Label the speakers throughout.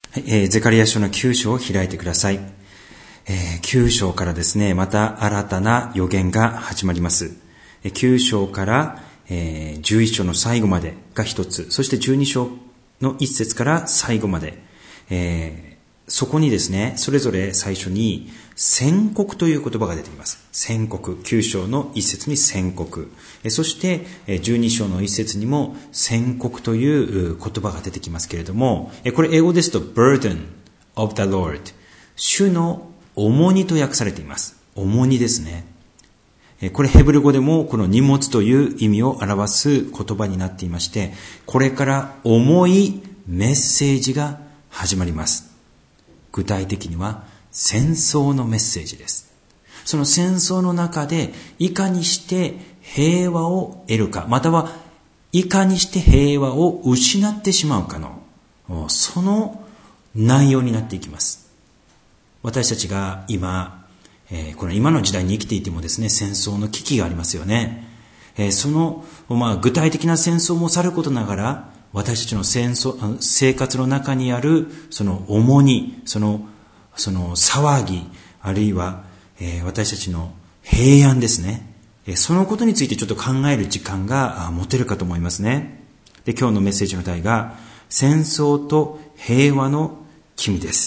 Speaker 1: はい、ゼカリヤ書の9章を開いてください。9章からですね、また新たな予言が始まります。9章から11章の最後までが一つ、そして12章の1節から最後まで、そこにですね、それぞれ最初に宣告という言葉が出てきます。宣告。9章の1節に宣告。そして12章の1節にも宣告という言葉が出てきますけれども、これ英語ですと burden of the Lord。主の重荷と訳されています。重荷ですね。これヘブル語でもこの荷物という意味を表す言葉になっていまして、これから重いメッセージが始まります。具体的には戦争のメッセージです。その戦争の中でいかにして平和を得るか、またはいかにして平和を失ってしまうかの、その内容になっていきます。私たちが今、この今の時代に生きていてもですね、戦争の危機がありますよね。その、具体的な戦争もさることながら、私たちの生活の中にあるその重荷、その騒ぎ、あるいは、私たちの平安ですね。そのことについてちょっと考える時間が持てるかと思いますね。で、今日のメッセージの題が戦争と平和の君です。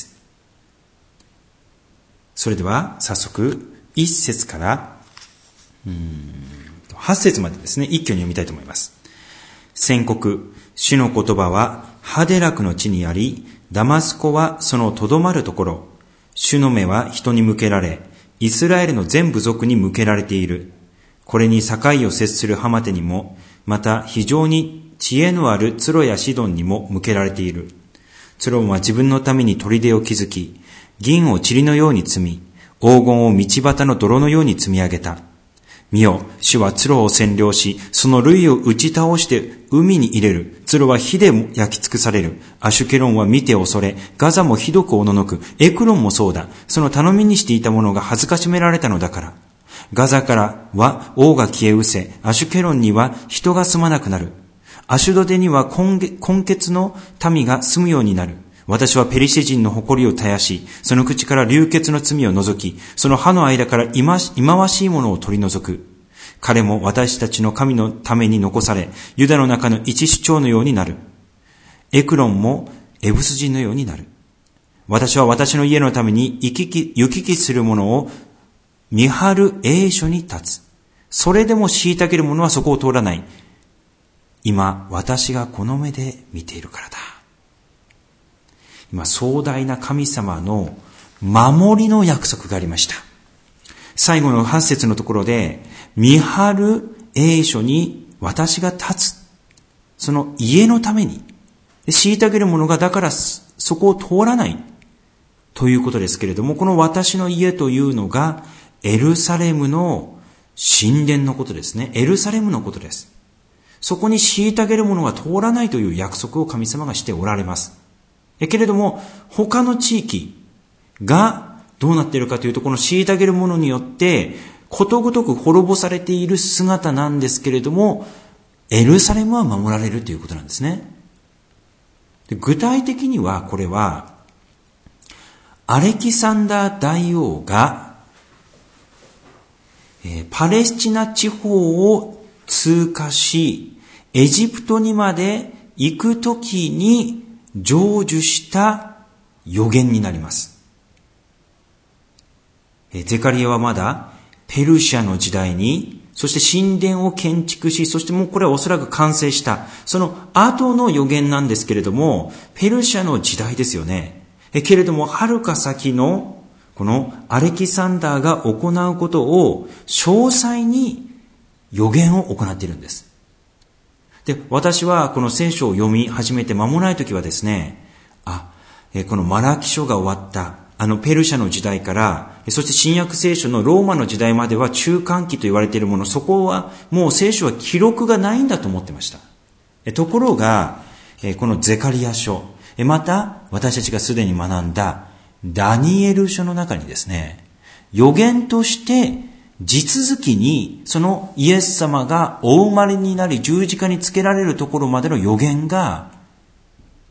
Speaker 1: それでは早速1節から8節までですね、一挙に読みたいと思います。宣告。主の言葉はハデラクの地にあり、ダマスコはそのとどまるところ。主の目は人に向けられ、イスラエルの全部族に向けられている。これに境を接するハマテにも、また非常に知恵のあるツロやシドンにも向けられている。ツロンは自分のために砦を築き、銀を塵のように積み、黄金を道端の泥のように積み上げた。見よ、主はツロを占領し、その塁を打ち倒して海に入れる。ツロは火で焼き尽くされる。アシュケロンは見て恐れ、ガザもひどくおののく。エクロンもそうだ。その頼みにしていたものが恥ずかしめられたのだから。ガザからは王が消え失せ、アシュケロンには人が住まなくなる。アシュドデには根血の民が住むようになる。私はペリシ人の誇りを絶やし、その口から流血の罪を除き、その歯の間から忌まわしいものを取り除く。彼も私たちの神のために残され、ユダの中の一首長のようになる。エクロンもエブス人のようになる。私は私の家のために行き来する者を見張る栄所に立つ。それでも虐げる者はそこを通らない。今、私がこの目で見ているからだ。今、壮大な神様の守りの約束がありました。最後の8節のところで、見張る栄所に私が立つ。その家のために。虐げる者がだからそこを通らない。ということですけれども、この私の家というのが、エルサレムの神殿のことですね。エルサレムのことです。そこに虐げる者が通らないという約束を神様がしておられます。けれども、他の地域がどうなっているかというと、この虐げる者によって、ことごとく滅ぼされている姿なんですけれども、エルサレムは守られるということなんですね。で、具体的には、これは、アレキサンダー大王が、パレスチナ地方を通過し、エジプトにまで行くときに成就した予言になります。ゼカリヤはまだペルシャの時代に、そして神殿を建築し、そしてもうこれはおそらく完成した、その後の予言なんですけれども、ペルシャの時代ですよね。けれども、はるか先のこのアレキサンダーが行うことを詳細に予言を行っているんです。で、私はこの聖書を読み始めて間もないときはですね、このマラキ書が終わった、ペルシャの時代から、そして新約聖書のローマの時代までは中間期と言われているもの、そこはもう聖書は記録がないんだと思ってました。ところが、このゼカリヤ書、また私たちがすでに学んだダニエル書の中にですね、予言として地続きにそのイエス様がお生まれになり十字架につけられるところまでの予言が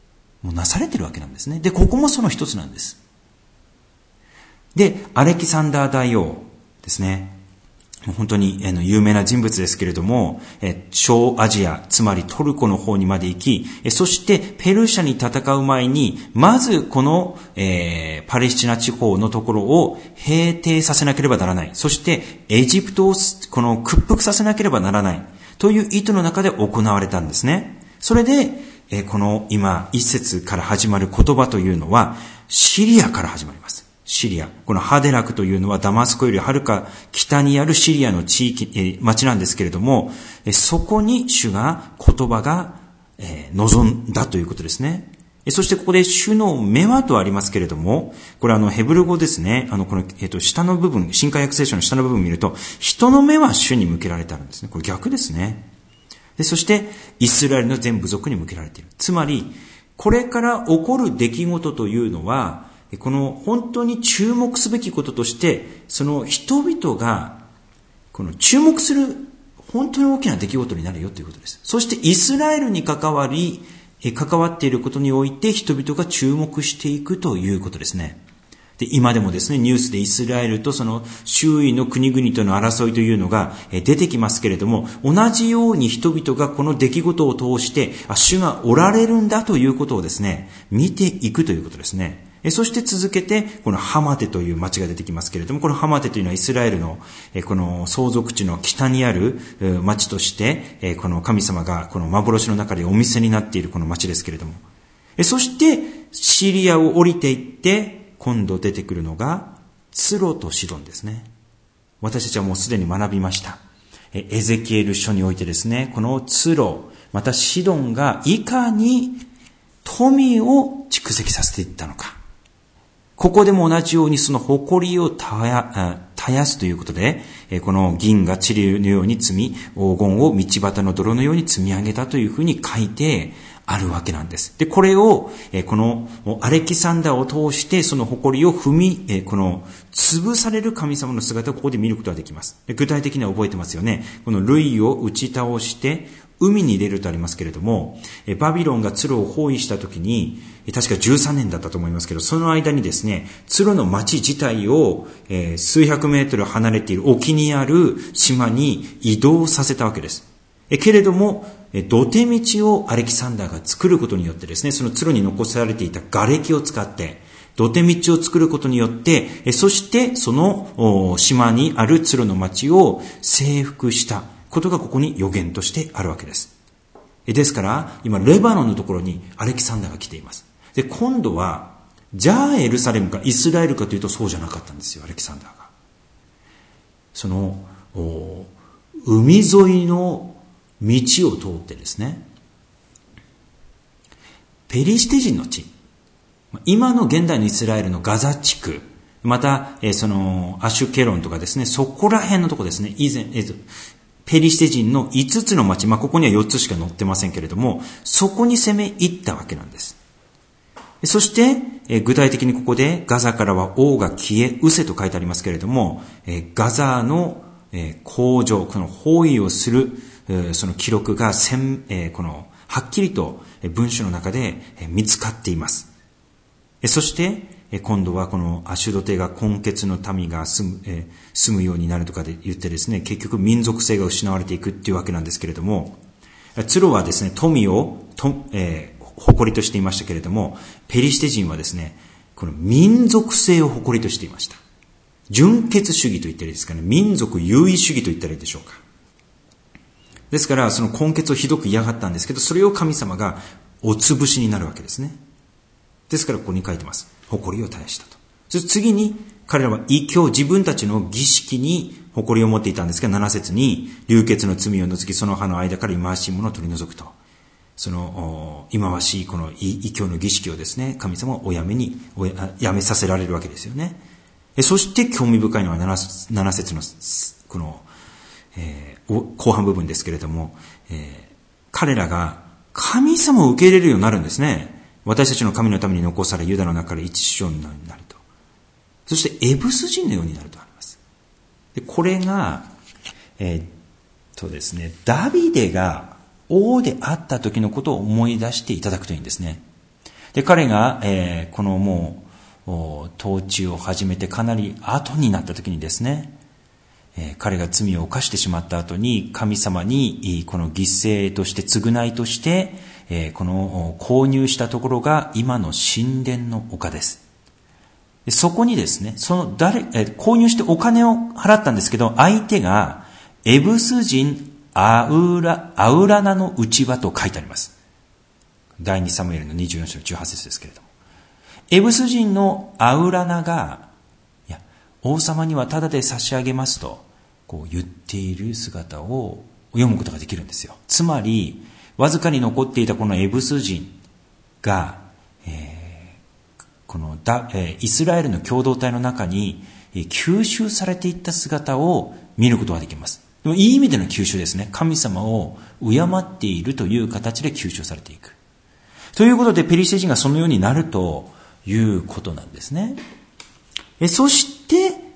Speaker 1: もうなされてるわけなんですね。で、ここもその一つなんです。で、アレキサンダー大王ですね。本当に有名な人物ですけれども、小アジア、つまりトルコの方にまで行き、そしてペルシャに戦う前に、まずこの、パレスチナ地方のところを平定させなければならない。そしてエジプトをこの屈服させなければならない。という意図の中で行われたんですね。それで、この今一節から始まる言葉というのは、シリアから始まります。シリア。このハデラクというのはダマスコよりはるか北にあるシリアの地域、町なんですけれども、そこに主が言葉が望んだということですね。そしてここで主の目はとありますけれども、これヘブル語ですね。この下の部分、新海訳聖書の下の部分を見ると、人の目は主に向けられてあるんですね。これ逆ですね。で、そしてイスラエルの全部族に向けられている。つまり、これから起こる出来事というのは、この本当に注目すべきこととして、その人々がこの注目する本当に大きな出来事になるよということです。そしてイスラエルに関わっていることにおいて人々が注目していくということですね。で、今でもですね、ニュースでイスラエルとその周囲の国々との争いというのが出てきますけれども、同じように人々がこの出来事を通して、主がおられるんだということをですね、見ていくということですね。そして続けて、このハマテという町が出てきますけれども、このハマテというのはイスラエルのこの相続地の北にある町として、この神様がこの幻の中でお店になっているこの町ですけれども、そしてシリアを降りていって、今度出てくるのがツロとシドンですね。私たちはもうすでに学びました。エゼキエル書においてですね、このツロ、またシドンがいかに富を蓄積させていったのか。ここでも同じようにその誇りを絶やすということで、この銀が塵のように積み、黄金を道端の泥のように積み上げたというふうに書いてあるわけなんです。で、これを、このアレキサンダーを通して、その誇りを潰される神様の姿をここで見ることができます。で、具体的には覚えてますよね。この類を打ち倒して、海に入れるとありますけれども、バビロンがツロを包囲したときに、確か13年だったと思いますけど、その間にですね、ツロの町自体を、数百メートル離れている沖にある島に移動させたわけです。けれども、土手道をアレキサンダーが作ることによってですね、そのツロに残されていた瓦礫を使って、土手道を作ることによって、そしてその島にあるツロの町を征服したことがここに予言としてあるわけです。ですから、今レバノンのところにアレキサンダーが来ています。で、今度は、じゃあエルサレムかイスラエルかというとそうじゃなかったんですよ、アレキサンダーが。その、海沿いの道を通ってですね、ペリシテ人の地、今の現代のイスラエルのガザ地区、また、そのアシュケロンとかですね、そこら辺のとこですね、以前、ペリシテ人の5つの町、ここには4つしか載ってませんけれども、そこに攻め入ったわけなんです。そして、具体的にここでガザからは王が消え、失せと書いてありますけれども、ガザの工場、この包囲をする、その記録がはっきりと文書の中で見つかっています。そして、今度はこのアシュドテが根血の民が住むようになるとかで言ってですね、結局民族性が失われていくっていうわけなんですけれども、ツロはですね、富を誇りとしていましたけれども、ペリシテ人はですね、この民族性を誇りとしていました。純血主義と言ったらいいですかね、民族優位主義と言ったらいいでしょうか。ですから、その根血をひどく嫌がったんですけど、それを神様がお潰しになるわけですね。ですからここに書いてます。誇りを絶やしたと。そして次に彼らは自分たちの儀式に誇りを持っていたんですが、7節に流血の罪を除き、その歯の間から忌まわしいものを取り除くと。その忌まわしいこの異教の儀式をですね、神様はやめさせられるわけですよね。そして興味深いのは7節のこの、後半部分ですけれども、彼らが神様を受け入れるようになるんですね。私たちの神のために残され、ユダの中から一首長になると。そしてエブス人のようになるとあります。で、これがですね、ダビデが王であった時のことを思い出していただくといいんですね。 で、彼が、このもう、統治を始めてかなり後になった時にですね、彼が罪を犯してしまった後に神様にこの犠牲として償いとして、この購入したところが今の神殿の丘です。そこにですね、購入してお金を払ったんですけど、相手がエブス人アウラナの内輪と書いてあります。第2サムエルの24章の18節ですけれども。エブス人のアウラナが、いや、王様にはタダで差し上げますと、こう言っている姿を読むことができるんですよ。つまり、わずかに残っていたこのエブス人が、イスラエルの共同体の中に吸収されていった姿を見ることができます。でもいい意味での吸収ですね。神様を敬っているという形で吸収されていく。ということで、ペリシテ人がそのようになるということなんですね。そして、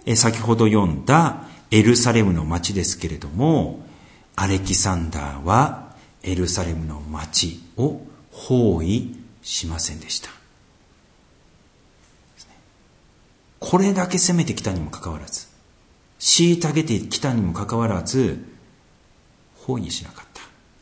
Speaker 1: 先ほど読んだエルサレムの町ですけれども、アレキサンダーはエルサレムの町を包囲しませんでした。これだけ攻めてきたにもかかわらず、虐げてきたにもかかわらず、包囲しなかった。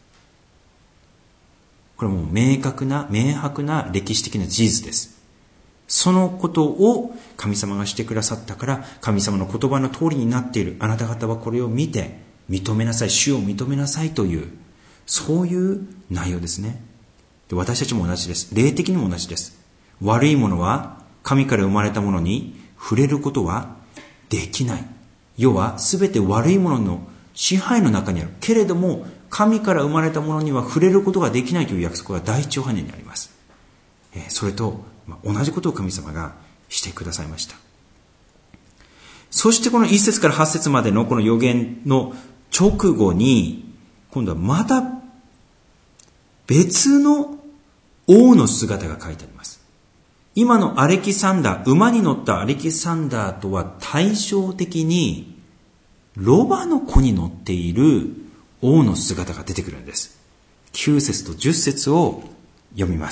Speaker 1: これもう明白な歴史的な事実です。そのことを神様がしてくださったから、神様の言葉の通りになっている。あなた方はこれを見て認めなさい、主を認めなさいという、そういう内容ですね。で、私たちも同じです。霊的にも同じです。悪いものは神から生まれたものに触れることはできない。要は全て悪いものの支配の中にある。けれども神から生まれたものには触れることができないという約束が第一ヨハネにあります。それと同じことを神様がしてくださいました。そしてこの1節から8節までのこの預言の直後に、今度はまた別の王の姿が書いてあります。今のアレキサンダー、馬に乗ったアレキサンダーとは対照的に、ロバの子に乗っている王の姿が出てくるんです。9節と10節を読みます。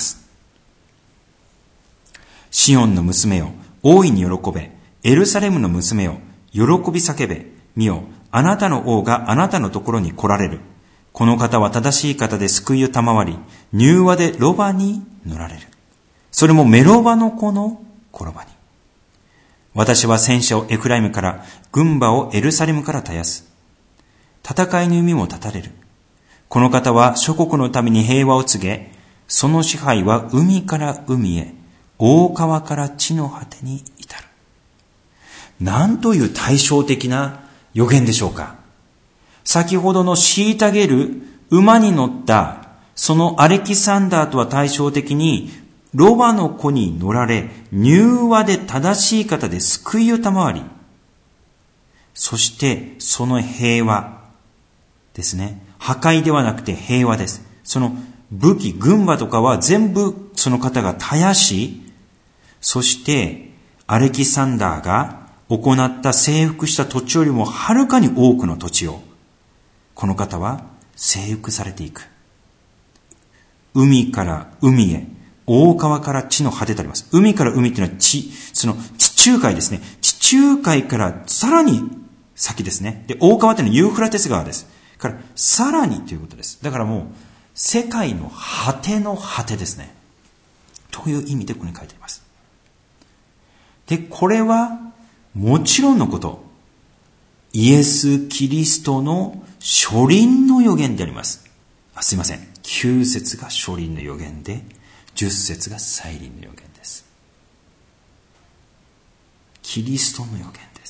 Speaker 1: シオンの娘よ、大いに喜べ。エルサレムの娘よ、喜び叫べ。見よ、あなたの王があなたのところに来られる。この方は正しい方で救いを賜り、柔和でロバに乗られる。それもメロバの子の転ばに。私は戦車をエフライムから、軍馬をエルサレムから絶やす。戦いの弓も断たれる。この方は諸国のために平和を告げ、その支配は海から海へ、大川から地の果てに至る。なんという対照的な予言でしょうか。先ほどの虐げる馬に乗ったそのアレキサンダーとは対照的に、ロバの子に乗られ、柔和で正しい方で救いを賜り、そしてその平和ですね。破壊ではなくて平和です。その武器、軍馬とかは全部その方が絶やし、そしてアレキサンダーが行った征服した土地よりもはるかに多くの土地を、この方は征服されていく。海から海へ、大川から地の果てとあります。海から海というのはその地中海ですね。地中海からさらに先ですね。で、大川というのはユーフラテス川です。からさらにということです。だからもう世界の果ての果てですね。という意味でここに書いてあります。で、これはもちろんのこと、イエス・キリストの初臨の予言であります。すいません。9節が初臨の予言で、10節が再臨の予言です。キリストの予言です。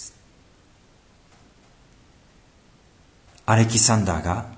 Speaker 1: アレキサンダーが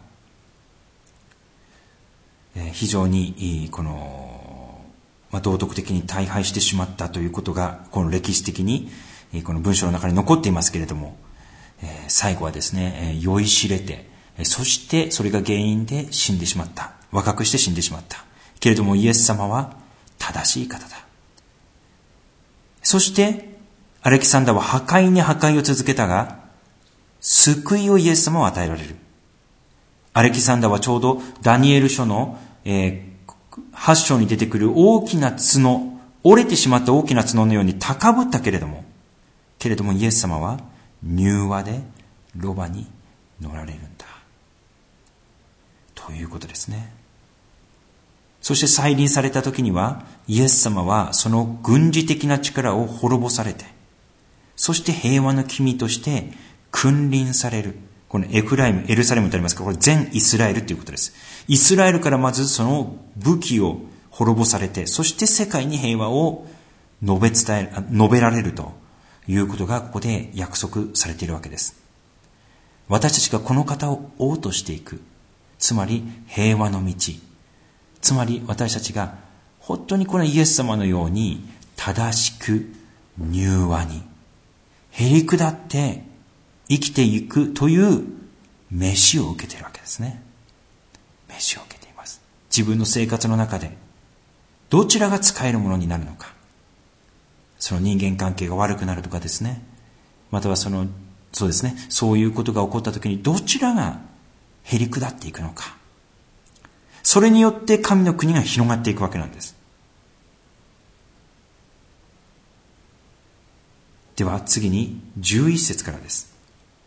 Speaker 1: 非常に道徳的に大敗してしまったということが、この歴史的にこの文章の中に残っていますけれども、最後はですね、酔いしれて、そしてそれが原因で死んでしまった。若くして死んでしまった。けれどもイエス様は正しい方だ。そしてアレキサンダーは破壊に破壊を続けたが、救いをイエス様は与えられる。アレキサンダーはちょうどダニエル書の、 8章に出てくる大きな角、折れてしまった大きな角のように高ぶったけれどもイエス様は柔和でロバに乗られるんだということですね。そして再臨された時にはイエス様はその軍事的な力を滅ぼされて、そして平和の君として君臨される。このエフライム、エルサレムとありますから、これ全イスラエルということです。イスラエルからまずその武器を滅ぼされて、そして世界に平和を述べられるということがここで約束されているわけです。私たちがこの方を追うとしていく、つまり平和の道、つまり私たちが本当にこのイエス様のように正しく柔和にへりくだって生きていくという召しを受けているわけですね。召しを受けています。自分の生活の中でどちらが使えるものになるのか、その人間関係が悪くなるとかですね、またはそういうことが起こった時にどちらがへりくだっていくのか、それによって神の国が広がっていくわけなんです。では次に11節からです。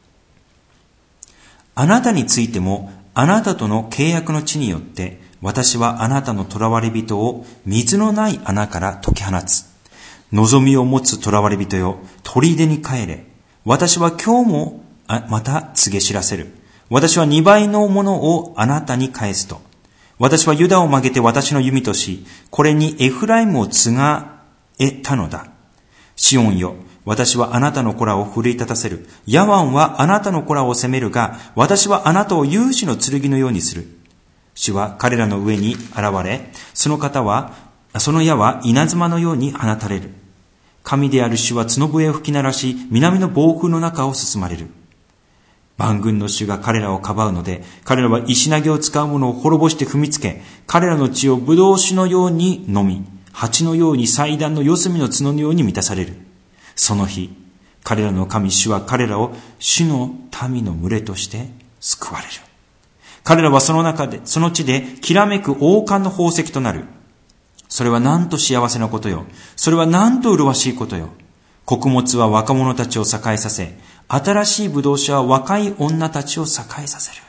Speaker 1: あなたについてもあなたとの契約の地によって私はあなたの囚われ人を水のない穴から解き放つ。望みを持つ囚われ人よ、砦に帰れ。私は今日もまた告げ知らせる。私は2倍のものをあなたに返すと。私はユダを曲げて私の弓とし、これにエフライムをつがえたのだ。シオンよ、私はあなたの子らを奮い立たせる。ヤワンはあなたの子らを責めるが、私はあなたを勇士の剣のようにする。主は彼らの上に現れ、その矢は稲妻のように放たれる。神である主は角笛を吹き鳴らし、南の暴風の中を進まれる。万軍の主が彼らをかばうので、彼らは石投げを使う者を滅ぼして踏みつけ、彼らの血をブドウ酒のように飲み、蜂のように祭壇の四隅の角のように満たされる。その日、彼らの神主は彼らを主の民の群れとして救われる。彼らはその地できらめく王冠の宝石となる。それはなんと幸せなことよ。それはなんと麗しいことよ。穀物は若者たちを栄えさせ、新しいブドウ酒は若い女たちを栄えさせる。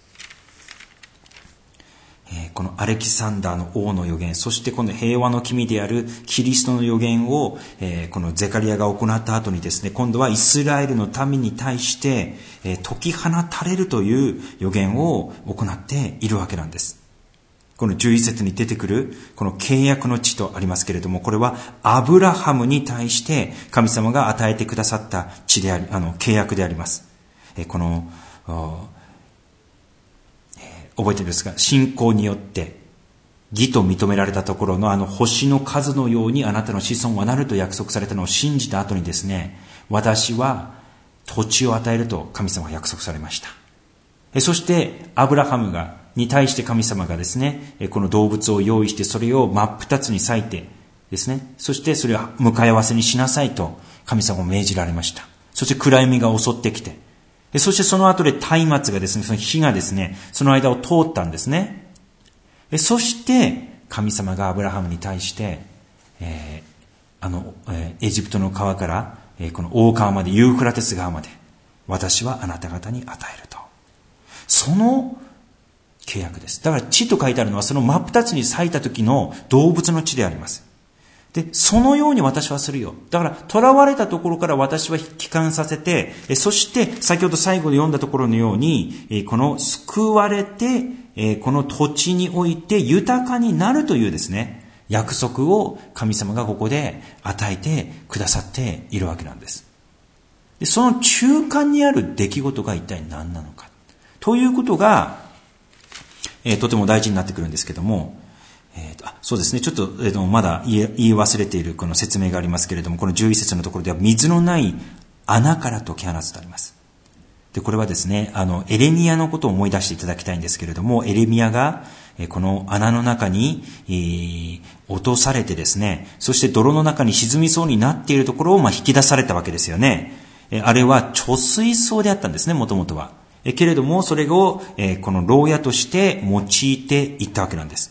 Speaker 1: このアレキサンダーの王の預言、そしてこの平和の君であるキリストの預言を、このゼカリアが行った後にですね、今度はイスラエルの民に対して、解き放たれるという預言を行っているわけなんです。この11節に出てくるこの契約の地とありますけれども、これはアブラハムに対して神様が与えてくださった地であり、契約であります。この覚えているんですが、信仰によって義と認められたところの星の数のようにあなたの子孫はなると約束されたのを信じた後にですね、私は土地を与えると神様が約束されました。そしてアブラハムに対して神様がですね、この動物を用意してそれを真っ二つに裂いてですね、そしてそれを向かい合わせにしなさいと神様を命じられました。そして暗闇が襲ってきて、そしてその後で松明がですね、その火がですね、その間を通ったんですね。そして神様がアブラハムに対して、エジプトの川からこの大川まで、ユーフラテス川まで、私はあなた方に与えると。その契約です。だから地と書いてあるのはその真っ二つに裂いた時の動物の地であります。で、そのように私はするよ。だから、囚われたところから私は帰還させて、そして先ほど最後で読んだところのように、この救われて、この土地において豊かになるというですね、約束を神様がここで与えてくださっているわけなんです。で、その中間にある出来事が一体何なのか。ということが、とても大事になってくるんですけども、そうですね。ちょっと、まだ言い忘れているこの説明がありますけれども、この11節のところでは水のない穴から解き放つとあります。で、これはですね、エレミヤのことを思い出していただきたいんですけれども、エレミヤがこの穴の中に落とされてですね、そして泥の中に沈みそうになっているところを引き出されたわけですよね。あれは貯水槽であったんですね、もともとは。けれども、それをこの牢屋として用いていったわけなんです。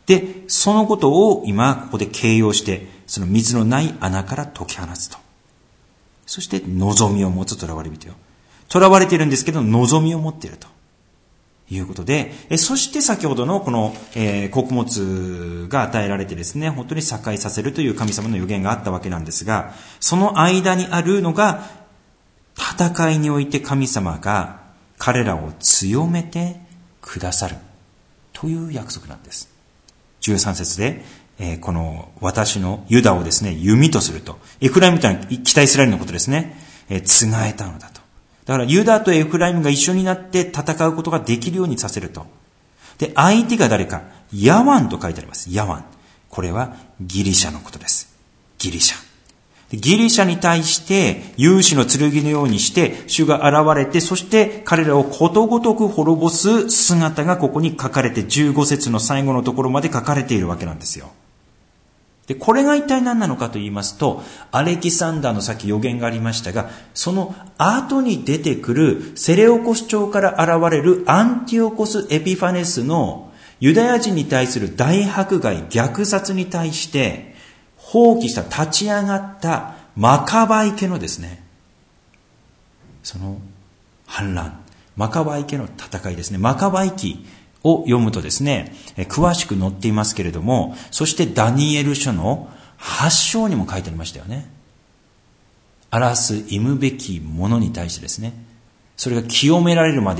Speaker 1: で、そのことを今ここで形容して、その水のない穴から解き放つと。そして望みを持つ囚われ人よ。囚われているんですけど、望みを持っているということで、そして先ほどのこの、穀物が与えられてですね、本当に栄えさせるという神様の予言があったわけなんですが、その間にあるのが、戦いにおいて神様が彼らを強めてくださるという約束なんです。13節で、この私のユダをですね、弓とすると。エフライムというのは北イスラエルのことですね。つがえたのだと。だからユダとエフライムが一緒になって戦うことができるようにさせると。で、相手が誰か、ヤワンと書いてあります。ヤワン。これはギリシャのことです。ギリシャ。ギリシャに対して勇士の剣のようにして主が現れて、そして彼らをことごとく滅ぼす姿がここに書かれて、15節の最後のところまで書かれているわけなんですよ。で、これが一体何なのかと言いますと、アレキサンダーのさっき予言がありましたが、その後に出てくるセレオコス朝から現れるアンティオコス・エピファネスのユダヤ人に対する大迫害、虐殺に対して放棄した、立ち上がったマカバイ家のですね、その反乱、マカバイ家の戦いですね、マカバイ記を読むとですね、詳しく載っていますけれども、そしてダニエル書の8章にも書いてありましたよね。荒らす忌むべきものに対してですね、それが清められるまで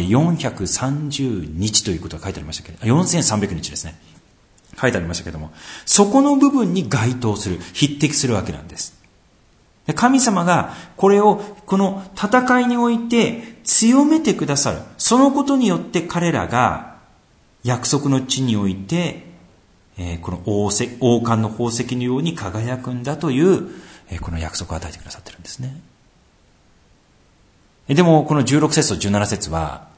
Speaker 1: 430日ということが書いてありましたけど、4300日ですね。書いてありましたけども、そこの部分に該当する、匹敵するわけなんです。神様がこれを、この戦いにおいて強めてくださる。そのことによって彼らが約束の地において、この王冠の宝石のように輝くんだという、この約束を与えてくださってるんですね。でもこの16節と17節は、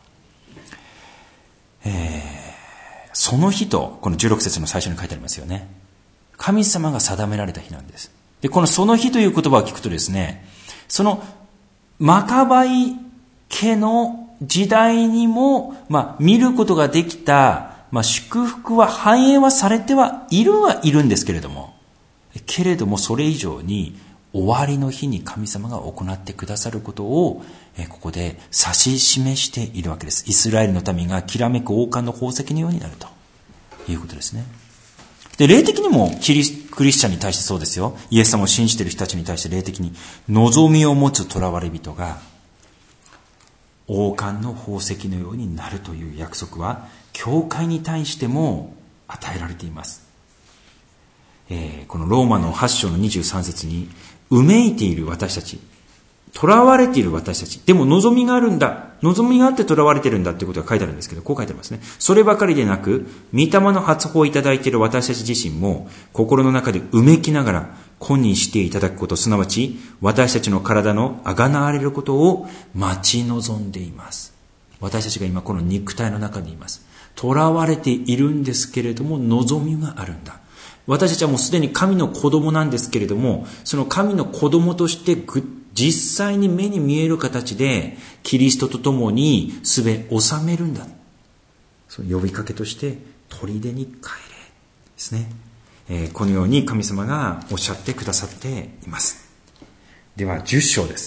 Speaker 1: その日と、この16節の最初に書いてありますよね。神様が定められた日なんです。で、このその日という言葉を聞くとですね、そのマカバイ家の時代にも、見ることができた、祝福は反映はされてはいるんですけれども、それ以上に終わりの日に神様が行ってくださることを、ここで指し示しているわけです。イスラエルの民がきらめく王冠の宝石のようになるということですね。で、霊的にもクリスチャンに対してそうですよ。イエス様を信じている人たちに対して霊的に望みを持つ囚われ人が王冠の宝石のようになるという約束は教会に対しても与えられています。このローマの8章の23節に、うめいている私たち、囚われている私たち、でも望みがあるんだ、望みがあって囚われているんだということが書いてあるんですけど、こう書いてありますね。そればかりでなく、御霊の発砲をいただいている私たち自身も、心の中でうめきながら、今にしていただくこと、すなわち、私たちの体のあがなわれることを待ち望んでいます。私たちが今この肉体の中にいます。囚われているんですけれども、望みがあるんだ。私たちはもうすでに神の子供なんですけれども、その神の子供として実際に目に見える形でキリストと共にすべ収めるんだ。その呼びかけとして砦に帰れですね。このように神様がおっしゃってくださっています。では10章です。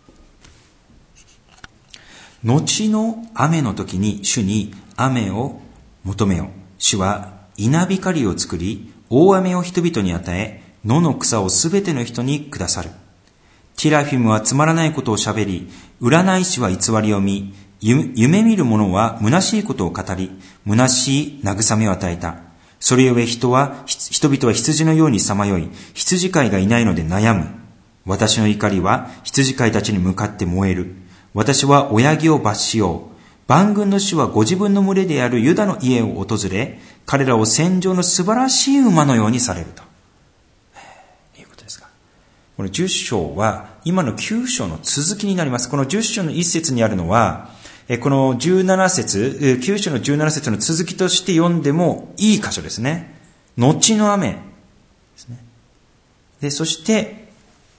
Speaker 1: 後の雨の時に主に雨を求めよ。主は稲光を作り、大雨を人々に与え、野の草をすべての人にくださる。ティラフィムはつまらないことをしゃべり、占い師は偽りを見、夢見る者は虚しいことを語り、虚しい慰めを与えた。それゆえ人々は羊のようにさまよい、羊飼いがいないので悩む。私の怒りは羊飼いたちに向かって燃える。私は親木を罰しよう。万軍の主はご自分の群れであるユダの家を訪れ、彼らを戦場の素晴らしい馬のようにされるということですが、この10章は今の9章の続きになります。この10章の1節にあるのは、この17節、9章の17節の続きとして読んでもいい箇所ですね。後の雨ですね。で、そして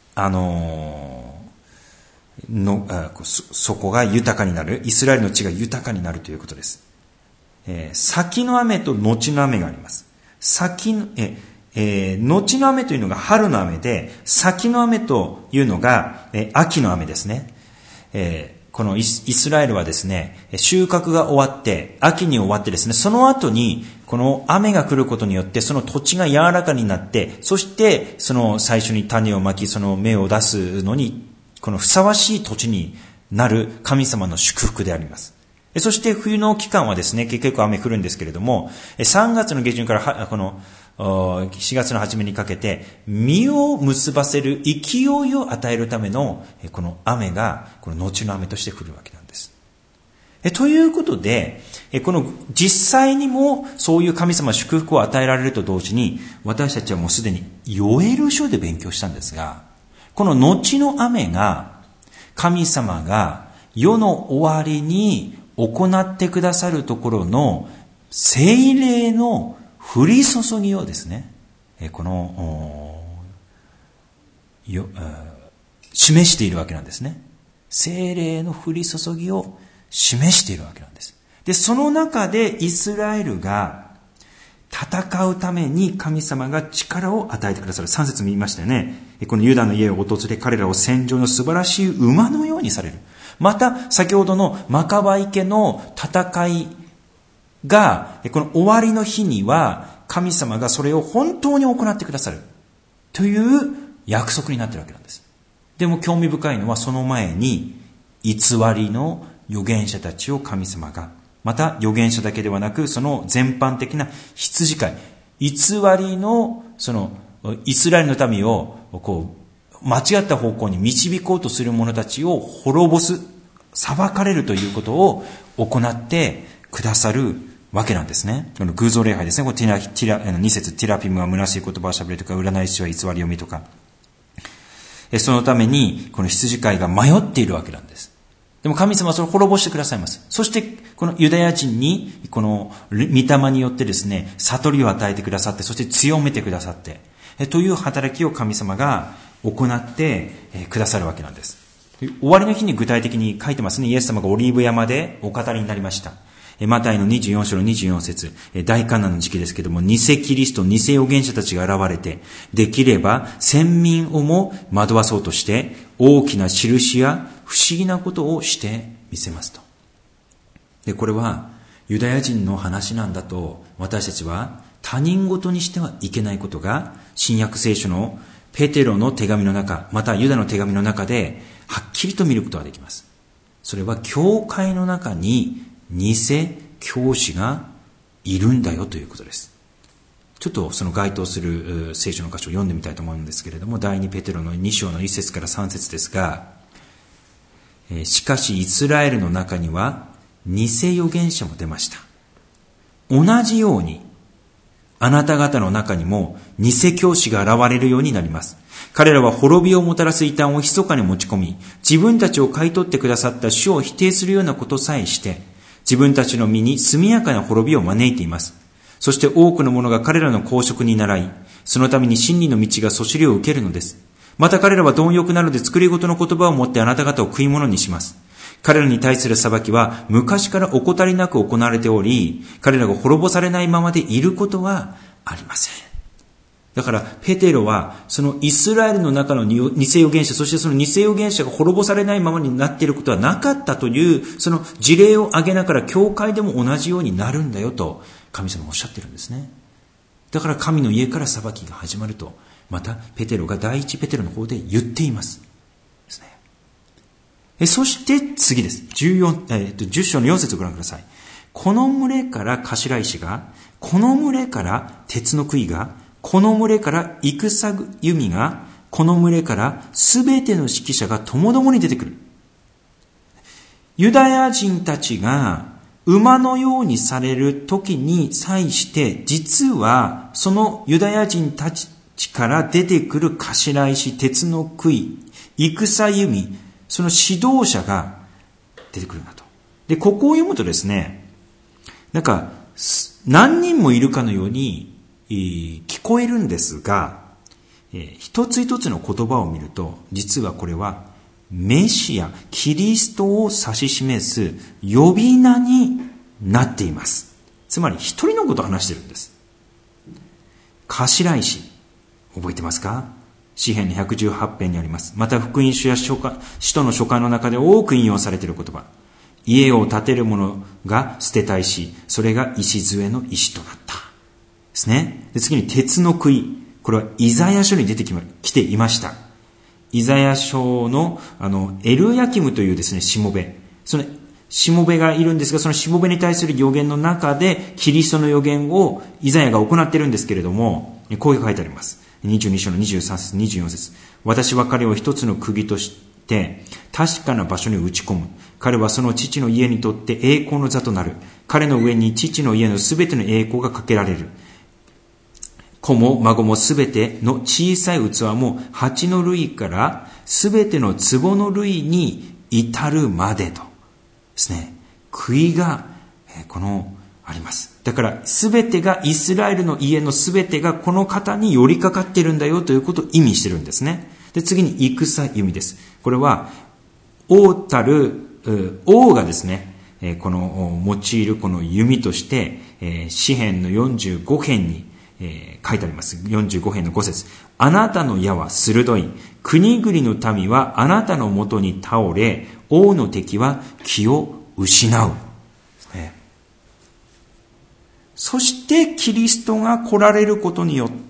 Speaker 1: そこが豊かになる、イスラエルの地が豊かになるということです。先の雨と後の雨があります。 後の雨というのが春の雨で、先の雨というのが秋の雨ですね。このイスラエルはですね、収穫が終わって、秋に終わってですね、その後に、この雨が来ることによって、その土地が柔らかになって、そして、その最初に種をまき、その芽を出すのに、このふさわしい土地になる神様の祝福であります。そして冬の期間はですね、結構雨降るんですけれども、3月の下旬からこの4月の初めにかけて、実を結ばせる勢いを与えるための、この雨が、この後の雨として降るわけなんです。ということで、この実際にもそういう神様の祝福を与えられると同時に、私たちはもうすでにヨエル書で勉強したんですが、この後の雨が、神様が世の終わりに行ってくださるところの聖霊の降り注ぎをですね、この示しているわけなんですね。聖霊の降り注ぎを示しているわけなんです。で、その中でイスラエルが戦うために神様が力を与えてくださる。3節見ましたよね。このユダの家を訪れ、彼らを戦場の素晴らしい馬のようにされる。また、先ほどのマカバイ家の戦いが、この終わりの日には、神様がそれを本当に行ってくださる。という約束になっているわけなんです。でも興味深いのは、その前に、偽りの預言者たちを神様が、また預言者だけではなく、その全般的な羊飼い、偽りの、その、イスラエルの民を、間違った方向に導こうとする者たちを滅ぼす、裁かれるということを行ってくださるわけなんですね。この偶像礼拝ですね。この2節、ティラピムは虚しい言葉を喋るとか、占い師は偽り読みとか。そのために、この羊飼いが迷っているわけなんです。でも神様はそれを滅ぼしてくださいます。そして、このユダヤ人に、この御霊によってですね、悟りを与えてくださって、そして強めてくださって、という働きを神様が行ってくださるわけなんです。終わりの日に具体的に書いてますね。イエス様がオリーブ山でお語りになりました。マタイの24章の24節、大観難の時期ですけども、偽キリスト、偽預言者たちが現れて、できれば先民をも惑わそうとして、大きな印や不思議なことをしてみせますと。で、これはユダヤ人の話なんだと、私たちは他人事にしてはいけないことが、新約聖書のペテロの手紙の中、またユダの手紙の中で、はっきりと見ることができます。それは教会の中に偽教師がいるんだよということです。ちょっとその該当する聖書の箇所を読んでみたいと思うんですけれども、第2ペテロの2章の1節から3節ですが、しかしイスラエルの中には偽預言者も出ました。同じようにあなた方の中にも偽教師が現れるようになります。彼らは滅びをもたらす異端を密かに持ち込み、自分たちを買い取ってくださった主を否定するようなことさえして、自分たちの身に速やかな滅びを招いています。そして多くの者が彼らの公職に倣い、そのために真理の道がそしりを受けるのです。また彼らは貪欲なので作り事の言葉をもってあなた方を食い物にします。彼らに対する裁きは昔から怠りなく行われており、彼らが滅ぼされないままでいることはありません。だからペテロはそのイスラエルの中の偽預言者、そしてその偽預言者が滅ぼされないままになっていることはなかったというその事例を挙げながら、教会でも同じようになるんだよと神様おっしゃってるんですね。だから神の家から裁きが始まると、またペテロが第一ペテロの方で言っていますですね。そして次です。10章の4節をご覧ください。この群れから頭石が、この群れから鉄の杭が、この群れから戦弓が、この群れからすべての指揮者がともどもに出てくる。ユダヤ人たちが馬のようにされる時に際して、実はそのユダヤ人たちから出てくる頭石、鉄の杭、戦弓、その指導者が出てくるんだと。で、ここを読むとですね、なんか何人もいるかのように聞こえるんですが、一つ一つの言葉を見ると、実はこれはメシア、キリストを指し示す呼び名になっています。つまり一人のことを話しているんです。 頭石。覚えてますか？詩編118編にあります。また福音書や使徒の書簡の中で多く引用されている言葉。家を建てる者が捨てた石、それが礎の石となった。ですね。で、次に鉄の杭。これはイザヤ書に出てきていました。イザヤ書のエルヤキムというですね、しもべ。そのしもべがいるんですが、そのしもべに対する予言の中で、キリストの予言をイザヤが行っているんですけれども、こういう書いてあります。22章の23節、24節。私は彼を一つの釘として、確かな場所に打ち込む。彼はその父の家にとって栄光の座となる。彼の上に父の家のすべての栄光がかけられる。子も孫もすべての小さい器も鉢の類からすべての壺の類に至るまでとですね。杭があります。だからすべてがイスラエルの家のすべてがこの方に寄りかかっているんだよということを意味しているんですね。で、次に戦弓です。これは王たる王がですね、用いるこの弓として、詩編の45編に書いてあります。45編の5節。あなたの矢は鋭い。国々の民はあなたのもとに倒れ、王の敵は気を失う。そしてキリストが来られることによって、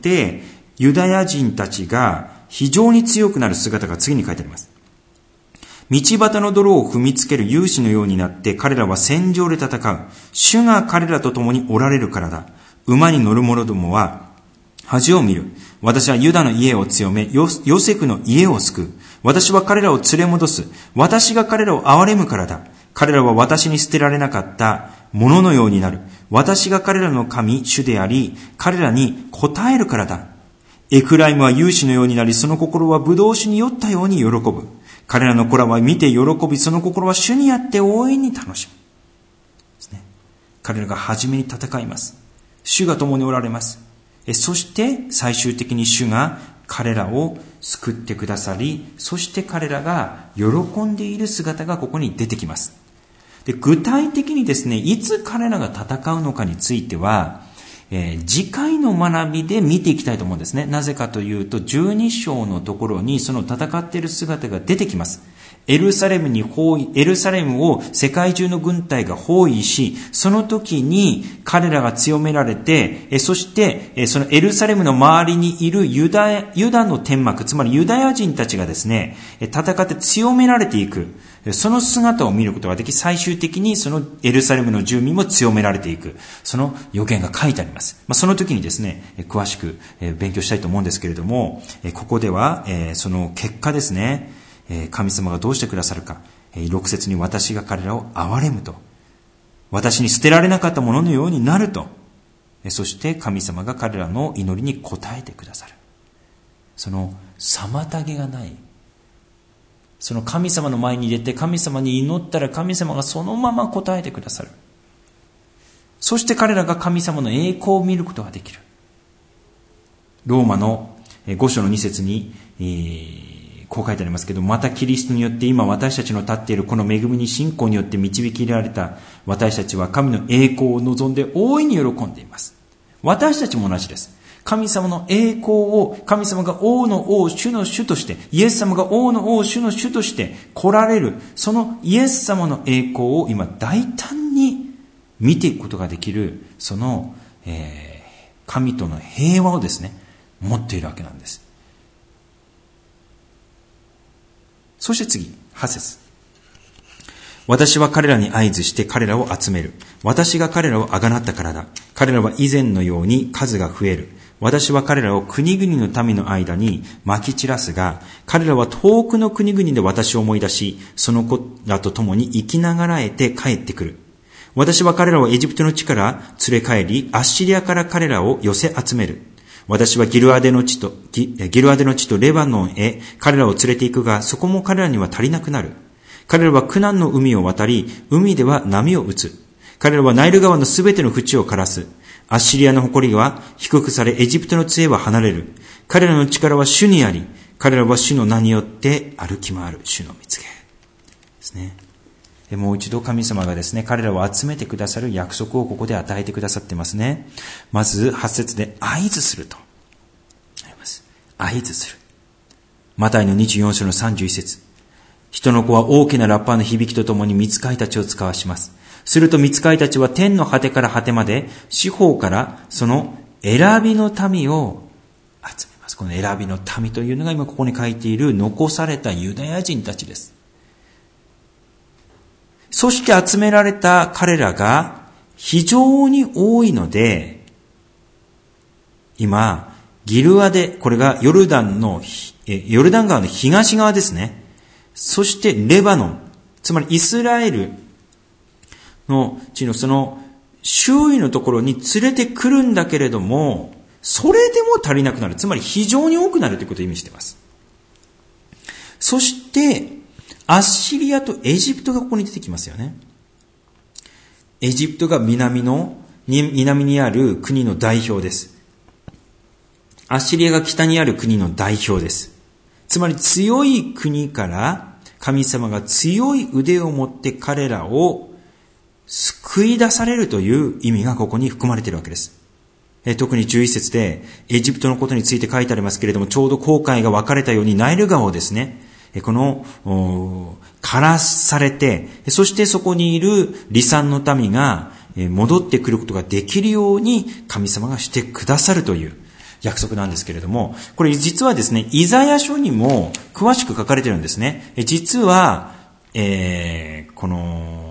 Speaker 1: ユダヤ人たちが非常に強くなる姿が次に書いてあります。道端の泥を踏みつける勇士のようになって彼らは戦場で戦う。主が彼らと共におられるからだ。馬に乗る者どもは恥を見る。私はユダの家を強め、ヨセフの家を救う。私は彼らを連れ戻す。私が彼らを憐れむからだ。彼らは私に捨てられなかったもののようになる。私が彼らの神、主であり、彼らに応えるからだ。エフライムは勇士のようになり、その心は葡萄酒に酔ったように喜ぶ。彼らの子らは見て喜び、その心は主にあって大いに楽しむ。ですね。彼らが初めに戦います。主が共におられます。そして最終的に主が彼らを救ってくださり、そして彼らが喜んでいる姿がここに出てきます。で、具体的にですね、いつ彼らが戦うのかについては、次回の学びで見ていきたいと思うんですね。なぜかというと、12章のところにその戦っている姿が出てきます。エルサレムを世界中の軍隊が包囲し、その時に彼らが強められて、そしてそのエルサレムの周りにいるユダの天幕、つまりユダヤ人たちがですね、戦って強められていく。その姿を見ることができ、最終的にそのエルサレムの住民も強められていく。その予言が書いてあります。その時にですね、詳しく勉強したいと思うんですけれども、ここではその結果ですね、神様がどうしてくださるか。6節に私が彼らを憐れむと。私に捨てられなかったもののようになると。そして神様が彼らの祈りに応えてくださる。その妨げがない。その神様の前に出て神様に祈ったら神様がそのまま答えてくださる。そして彼らが神様の栄光を見ることができる。ローマの5章の2節に、こう書いてありますけど、またキリストによって今私たちの立っているこの恵みに信仰によって導きられた私たちは神の栄光を望んで大いに喜んでいます。私たちも同じです。神様の栄光を、神様が王の王、主の主として、イエス様が王の王、主の主として来られる、そのイエス様の栄光を今大胆に見ていくことができる、その、神との平和をですね、持っているわけなんです。そして次、8節。私は彼らに合図して彼らを集める。私が彼らをあがなったからだ。彼らは以前のように数が増える。私は彼らを国々の民の間に撒き散らすが、彼らは遠くの国々で私を思い出し、その子らと共に生きながらえて帰ってくる。私は彼らをエジプトの地から連れ帰り、アッシリアから彼らを寄せ集める。私はギルアデの地とレバノンへ彼らを連れて行くが、そこも彼らには足りなくなる。彼らは苦難の海を渡り、海では波を打つ。彼らはナイル川のすべての淵を枯らす。アッシリアの誇りは低くされ、エジプトの杖は離れる。彼らの力は主にあり、彼らは主の名によって歩き回る。主の蜜げですね。もう一度神様がですね、彼らを集めてくださる約束をここで与えてくださってますね。まず8節で合図すると合図する。マタイの24章の31節。人の子は大きなラッパーの響きとともに御使いたちを使わします。すると御使いたちは天の果てから果てまで、四方からその選びの民を集めます。この選びの民というのが今ここに書いている残されたユダヤ人たちです。そして集められた彼らが非常に多いので、今、ギルアデ、これがヨルダン川の東側ですね。そしてレバノン、つまりイスラエルの地のその周囲のところに連れてくるんだけれども、それでも足りなくなる。つまり非常に多くなるということを意味しています。そして、アッシリアとエジプトがここに出てきますよね。エジプトが南にある国の代表です。アッシリアが北にある国の代表です。つまり強い国から神様が強い腕を持って彼らを救い出されるという意味がここに含まれているわけです。特に11節でエジプトのことについて書いてありますけれども、ちょうど紅海が分かれたようにナイル川をですね、この枯らされて、そしてそこにいる離散の民が戻ってくることができるように神様がしてくださるという約束なんですけれども、これ実はですね、イザヤ書にも詳しく書かれているんですね。実は、この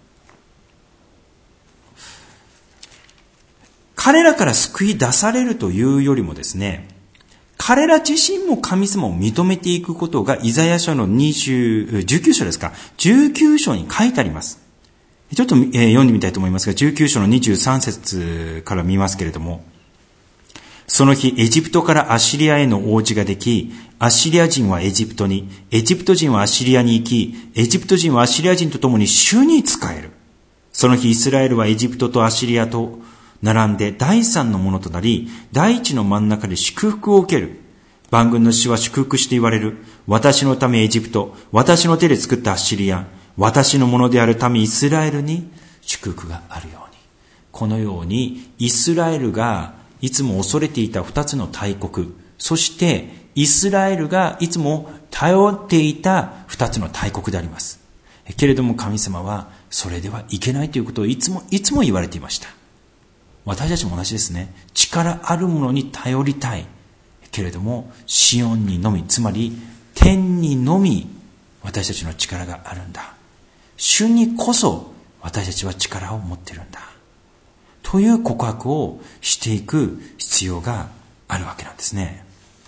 Speaker 1: 彼らから救い出されるというよりもですね、彼ら自身も神様を認めていくことがイザヤ書の19章ですか、19章に書いてあります。ちょっと、読んでみたいと思いますが、19章の23節から見ますけれども、その日、エジプトからアッシリアへの王子ができ、アッシリア人はエジプトに、エジプト人はアッシリアに行き、エジプト人はアッシリア人と共に主に仕える。その日、イスラエルはエジプトとアッシリアと並んで第三のものとなり、大地の真ん中で祝福を受ける。万軍の主は祝福して言われる。私のためエジプト、私の手で作ったアッシリア、私のものである民イスラエルに祝福があるように。このようにイスラエルがいつも恐れていた二つの大国、そしてイスラエルがいつも頼っていた二つの大国であります。けれども神様はそれではいけないということをいつも言われていました。私たちも同じですね。力あるものに頼りたい。けれども、シオンにのみ、つまり天にのみ私たちの力があるんだ。主にこそ私たちは力を持っているんだ。という告白をしていく必要があるわけなんですね。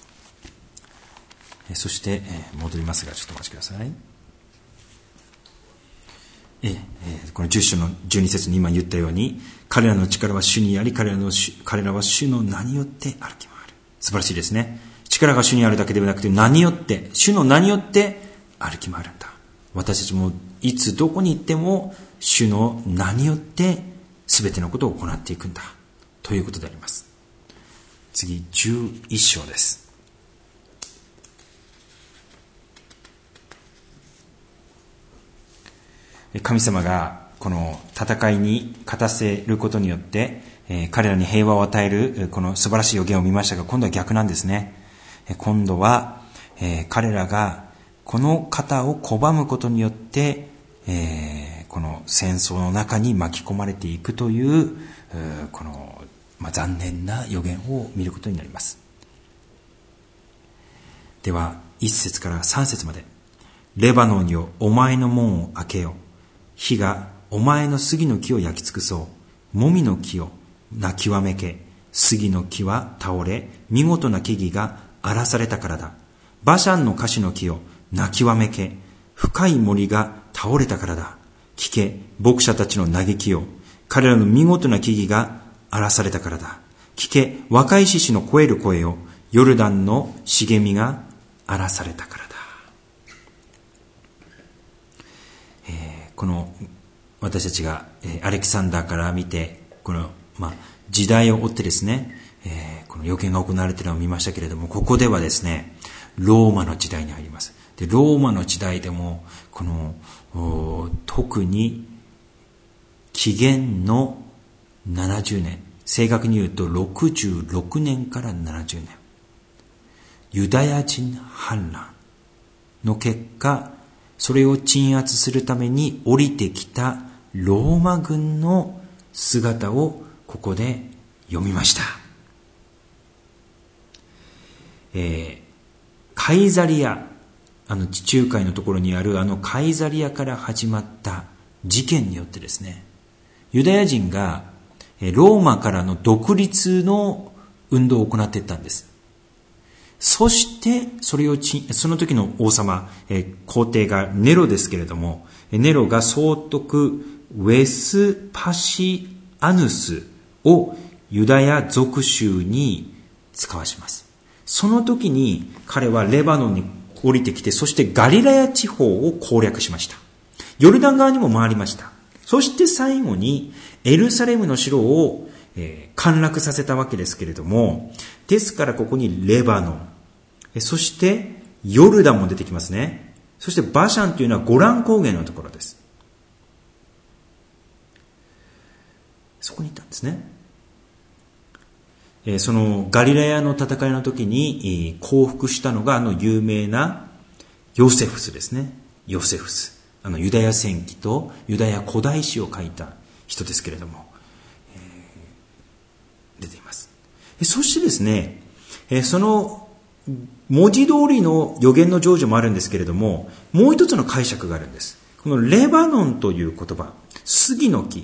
Speaker 1: そして、戻りますが、ちょっとお待ちください。この10章の12節に今言ったように、彼らの力は主にあり、彼らは主の名によって歩き回る。素晴らしいですね。力が主にあるだけではなくて、主の名によって歩き回るんだ。私たちもいつどこに行っても主の名によって全てのことを行っていくんだということであります。次、11章です。神様がこの戦いに勝たせることによって、彼らに平和を与えるこの素晴らしい予言を見ましたが、今度は逆なんですね。今度は、彼らがこの方を拒むことによって、この戦争の中に巻き込まれていくというこの、残念な予言を見ることになります。では1節から3節まで。レバノンよ、お前の門を開けよ。火がお前の杉の木を焼き尽くそう。もみの木を泣きわめけ。杉の木は倒れ、見事な木々が荒らされたからだ。バシャンのカシの木を泣きわめけ。深い森が倒れたからだ。聞け、牧者たちの嘆きを。彼らの見事な木々が荒らされたからだ。聞け、若い獅子の吠える声を。ヨルダンの茂みが荒らされたからだ。この私たちがアレキサンダーから見て、この時代を追ってですね、この予言が行われているのを見ましたけれども、ここではですね、ローマの時代に入ります。で、ローマの時代でもこの特に紀元の70年、正確に言うと66年から70年、 ユダヤ人反乱の結果、それを鎮圧するために降りてきたローマ軍の姿をここで読みました。カイザリア、地中海のところにあるカイザリアから始まった事件によってですね、ユダヤ人がローマからの独立の運動を行っていったんです。そしてその時の王様、皇帝がネロですけれども、ネロが総督ウェスパシアヌスをユダヤ属州に使わします。その時に彼はレバノンに降りてきて、そしてガリラヤ地方を攻略しました。ヨルダン側にも回りました。そして最後にエルサレムの城を陥落させたわけですけれども、ですからここにレバノン、そしてヨルダンも出てきますね。そしてバシャンというのはゴラン高原のところです。そこに行ったんですね。そのガリラヤの戦いの時に降伏したのが有名なヨセフスですね。ヨセフス。ユダヤ戦記とユダヤ古代史を書いた人ですけれども、出ています。そしてですね、その文字通りの予言の成就もあるんですけれども、もう一つの解釈があるんです。このレバノンという言葉、杉の木、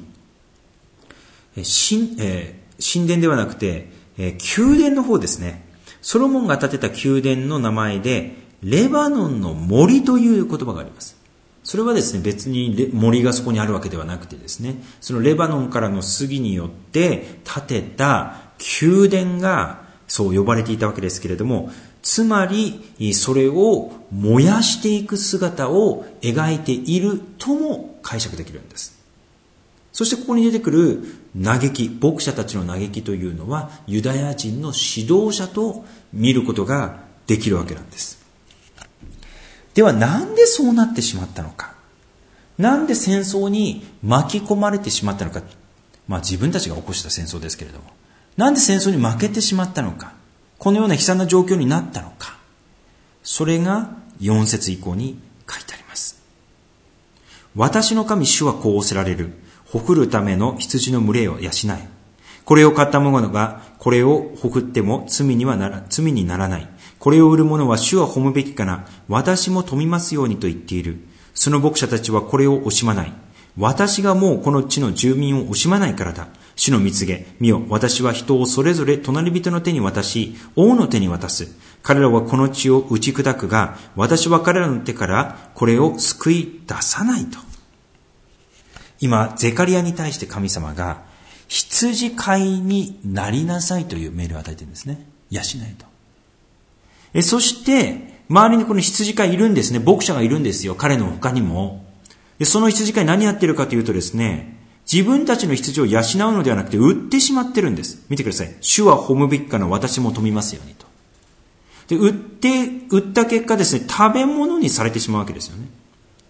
Speaker 1: 神殿ではなくて、宮殿の方ですね。ソロモンが建てた宮殿の名前で、レバノンの森という言葉があります。それはですね、別に森がそこにあるわけではなくてですね、そのレバノンからの杉によって建てた宮殿がそう呼ばれていたわけですけれども、つまりそれを燃やしていく姿を描いているとも解釈できるんです。そしてここに出てくる嘆き、牧者たちの嘆きというのはユダヤ人の指導者と見ることができるわけなんです。ではなんでそうなってしまったのか。なんで戦争に巻き込まれてしまったのか。自分たちが起こした戦争ですけれども。なんで戦争に負けてしまったのか。このような悲惨な状況になったのか。それが4節以降に書いてあります。私の神主はこう仰せられる。ほふるための羊の群れを養え。これを買った者がこれをほふっても罪にならない。これを売る者は主は褒むべきかな。私も富みますようにと言っている。その牧者たちはこれを惜しまない。私がもうこの地の住民を惜しまないからだ。主の蜜げ、見よ、私は人をそれぞれ隣人の手に渡し、王の手に渡す。彼らはこの地を打ち砕くが、私は彼らの手からこれを救い出さないと。今、ゼカリアに対して神様が、羊飼いになりなさいという命令を与えているんですね。養えと。そして、周りにこの羊飼いいるんですね。牧者がいるんですよ。彼の他にも。その羊飼い何やってるかというとですね、自分たちの羊を養うのではなくて売ってしまってるんです。見てください。主は褒むべきかな、私も富みますようにと。で、売った結果ですね、食べ物にされてしまうわけですよね。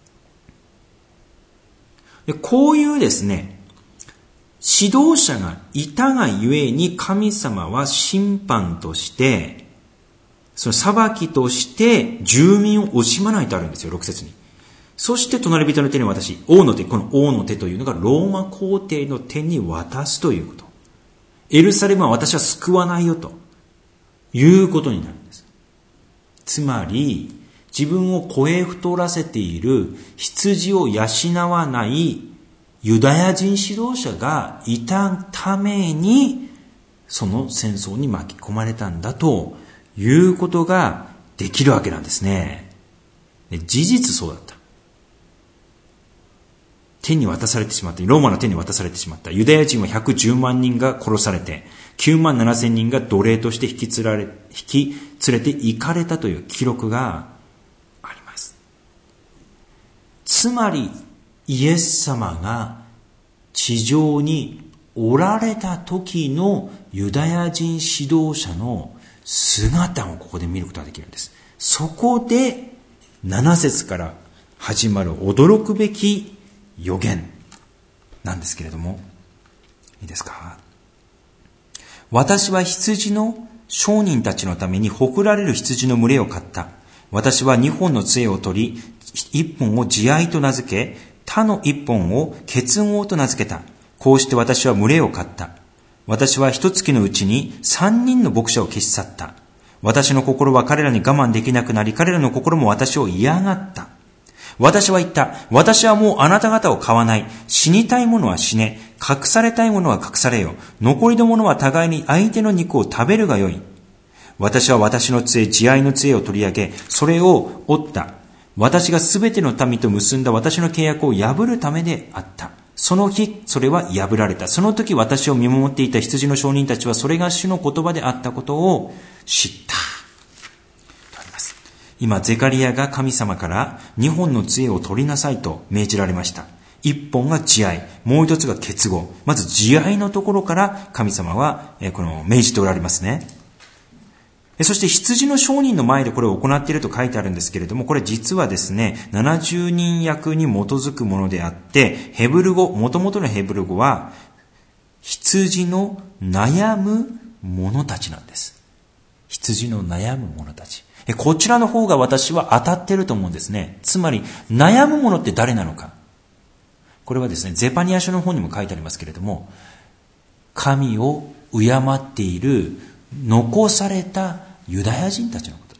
Speaker 1: で、こういうですね、指導者がいたがゆえに神様は審判として、その裁きとして住民を惜しまないとあるんですよ、6節に。そして隣人の手に渡し、王の手、この王の手というのがローマ皇帝の手に渡すということ。エルサレムは私は救わないよということになるんです。つまり、自分を肥え太らせている羊を養わないユダヤ人指導者がいたために、その戦争に巻き込まれたんだということができるわけなんですね。で、事実そうだった。手に渡されてしまった。ローマの手に渡されてしまった。ユダヤ人は110万人が殺されて、9万7千人が奴隷として引き連れて行かれたという記録があります。つまり、イエス様が地上におられた時のユダヤ人指導者の姿をここで見ることができるんです。そこで7節から始まる驚くべき予言なんですけれども、いいですか？私は羊の商人たちのためにほふられる羊の群れを買った。私は2本の杖を取り、1本を慈愛と名付け、他の1本を結合と名付けた。こうして私は群れを買った。私は1月のうちに3人の牧者を消し去った。私の心は彼らに我慢できなくなり、彼らの心も私を嫌がった。私は言った。私はもうあなた方を買わない。死にたいものは死ね。隠されたいものは隠されよ。残りのものは互いに相手の肉を食べるがよい。私は私の杖、慈愛の杖を取り上げ、それを折った。私がすべての民と結んだ私の契約を破るためであった。その日、それは破られた。その時私を見守っていた羊の商人たちは、それが主の言葉であったことを知った。とあります。今、ゼカリヤが神様から2本の杖を取りなさいと命じられました。1本が慈愛、もう1つが結合。まず慈愛のところから神様は命じておられますね。そして羊の商人の前でこれを行っていると書いてあるんですけれども、これ実はですね、70人訳に基づくものであって、ヘブル語、元々のヘブル語は、羊の悩む者たちなんです。羊の悩む者たち。こちらの方が私は当たっていると思うんですね。つまり、悩む者って誰なのか。これはですね、ゼパニヤ書の方にも書いてありますけれども、神を敬っている残されたユダヤ人たちのことです。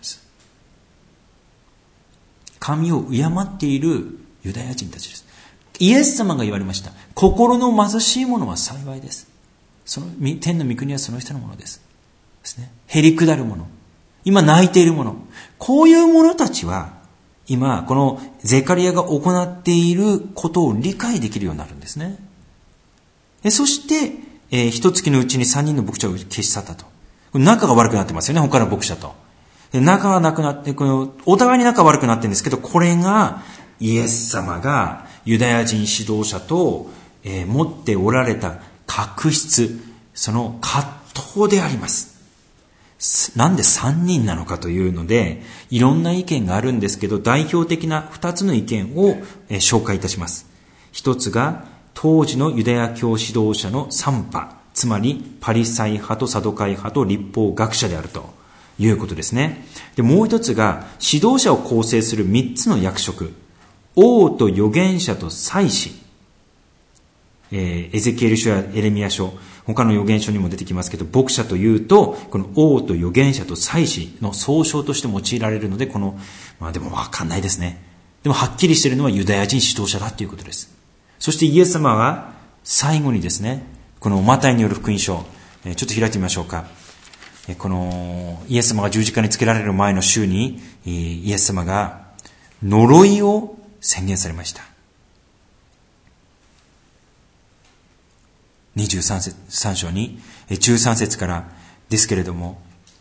Speaker 1: 神を敬っているユダヤ人たちです。イエス様が言われました。心の貧しい者は幸いです。その天の御国はその人のものです。ですね。へりくだる者。今泣いている者。こういう者たちは、今、このゼカリヤが行っていることを理解できるようになるんですね。そして、一月のうちに3人の牧者を消し去ったと。仲が悪くなってますよね、他の牧者と。仲がなくなって、お互いに仲悪くなってるんですけど、これがイエス様がユダヤ人指導者と、持っておられた確執、その葛藤であります。なんで3人なのかというので、いろんな意見があるんですけど、代表的な2つの意見を、紹介いたします。一つが、当時のユダヤ教指導者の3派、つまりパリサイ派とサドカイ派と律法学者であるということですね。で、もう一つが指導者を構成する3つの役職、王と預言者と祭司、エゼキエル書やエレミヤ書、他の預言書にも出てきますけど、牧者というとこの王と預言者と祭司の総称として用いられるので、でも分かんないですね。でもはっきりしているのはユダヤ人指導者だということです。そしてイエス様は最後にですね、このマタイによる福音書、ちょっと開いてみましょうか。このイエス様が十字架につけられる前の週に、イエス様が呪いを宣言されました。23章に13節からですけれども、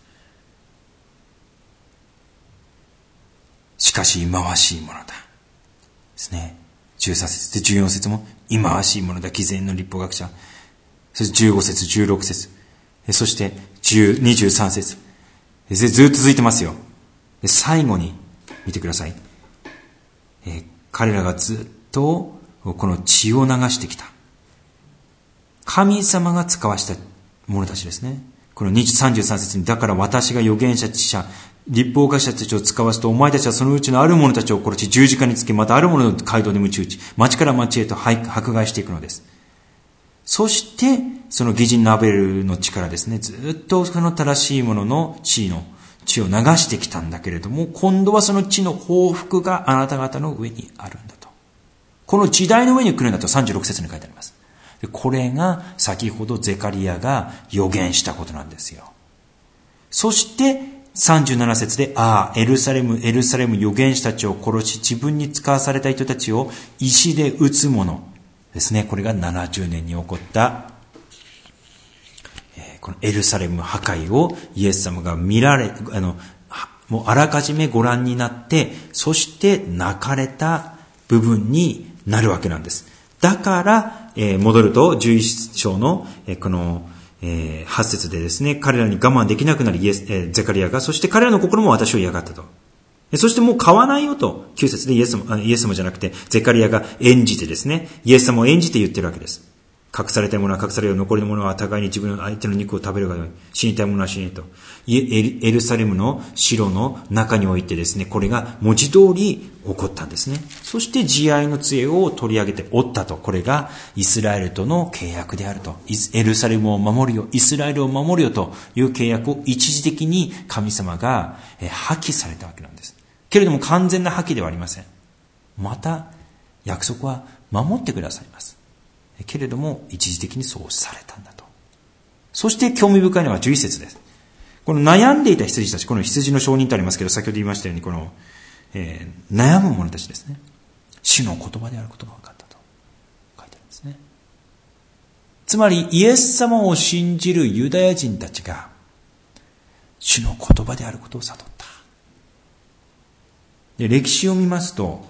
Speaker 1: しかし忌まわしいものだですね。13節で14節も忌まわしいものだ、偽善の律法学者。そして15節、16節、そして23節、ずっと続いてますよ。最後に見てください。彼らがずっとこの血を流してきた。神様が使わした者たちですね。この33節に、だから私が預言者、知者、律法学者たちを使わすと、お前たちはそのうちのある者たちを殺し、十字架につけ、またある者の街道で鞭打ち、町から町へと迫害していくのです。そして、その義人のアベルの血からですね、ずっとその正しいものの血を流してきたんだけれども、今度はその血の報復があなた方の上にあるんだと。この時代の上に来るんだと36節に書いてあります。これが先ほどゼカリヤが予言したことなんですよ。そして37節で、エルサレム、エルサレム、預言者たちを殺し、自分に使わされた人たちを石で撃つ者ですね。これが70年に起こった、このエルサレム破壊をイエス様がもうあらかじめご覧になって、そして泣かれた部分になるわけなんです。だから、戻ると11章の、この、8節でですね、彼らに我慢できなくなりゼカリヤが、そして彼らの心も私を嫌がったと。そしてもう買わないよと、9節でイエス様じゃなくてゼカリヤが演じてですね、イエス様を演じて言ってるわけです。 隠されたいものは隠されよう。残りのものは互いに自分の相手の肉を食べるがよい。死にたいものは死ねと。エルサレムの城の中においてですね、これが文字通り起こったんですね。そして慈愛の杖を取り上げて折ったと。これがイスラエルとの契約であると。エルサレムを守るよ。イスラエルを守るよという契約を一時的に神様が破棄されたわけなんです。けれども完全な破棄ではありません。また約束は守ってくださいます。けれども一時的にそうされたんだと。そして興味深いのは11節です。この悩んでいた羊たち、この羊の証人とありますけど、先ほど言いましたようにこの、悩む者たちですね。主の言葉であることが分かったと書いてあるんですね。つまりイエス様を信じるユダヤ人たちが主の言葉であることを悟った。で、歴史を見ますと、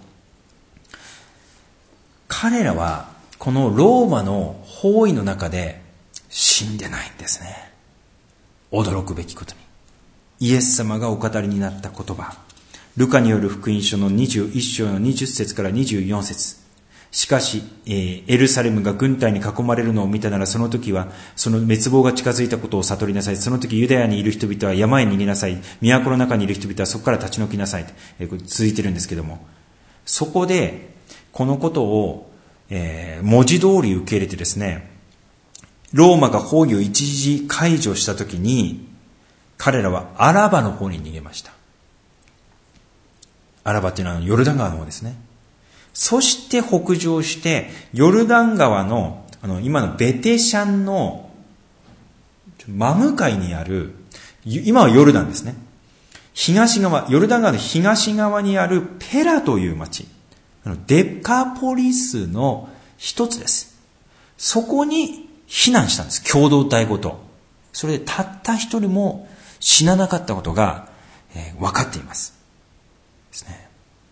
Speaker 1: 彼らはこのローマの包囲の中で死んでないんですね。驚くべきことに。イエス様がお語りになった言葉。ルカによる福音書の21章の20節から24節。しかし、エルサレムが軍隊に囲まれるのを見たなら、その時はその滅亡が近づいたことを悟りなさい。その時ユダヤにいる人々は山へ逃げなさい。都の中にいる人々はそこから立ち退きなさい。続いてるんですけども、そこでこのことを文字通り受け入れてですね、ローマが包囲を一時解除したときに、彼らはアラバの方に逃げました。アラバというのはヨルダン川の方ですね。そして北上して、ヨルダン川の、今のベテシャンの真向かいにある、今はヨルダンですね。東側、ヨルダン川の東側にあるペラという町。デカポリスの一つです。そこに避難したんです。共同体ごと。それでたった一人も死ななかったことが、分かっています。ですね。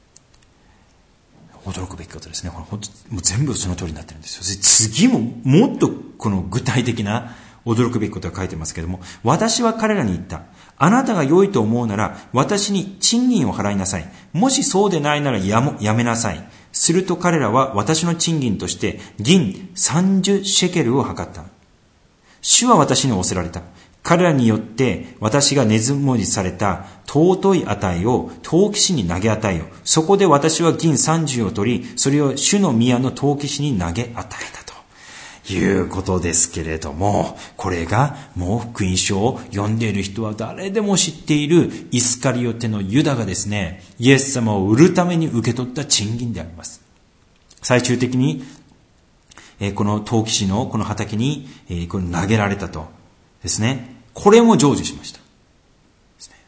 Speaker 1: 驚くべきことですね。これ本当もう全部その通りになってるんですよ。次ももっとこの具体的な驚くべきことが書いてますけれども、私は彼らに言った。あなたが良いと思うなら私に賃金を払いなさい。もしそうでないならやめなさい。すると彼らは私の賃金として銀30シェケルを測った。主は私に仰せられた。彼らによって私が根積もりされた尊い値を陶器師に投げ与えよ。そこで私は銀30を取り、それを主の宮の陶器師に投げ与えたということですけれども、これがもう福音書を読んでいる人は誰でも知っているイスカリオテのユダがですね、イエス様を売るために受け取った賃金であります。最終的にこの陶器師のこの畑にこれ投げられたとですね。これも成就しました。ですね。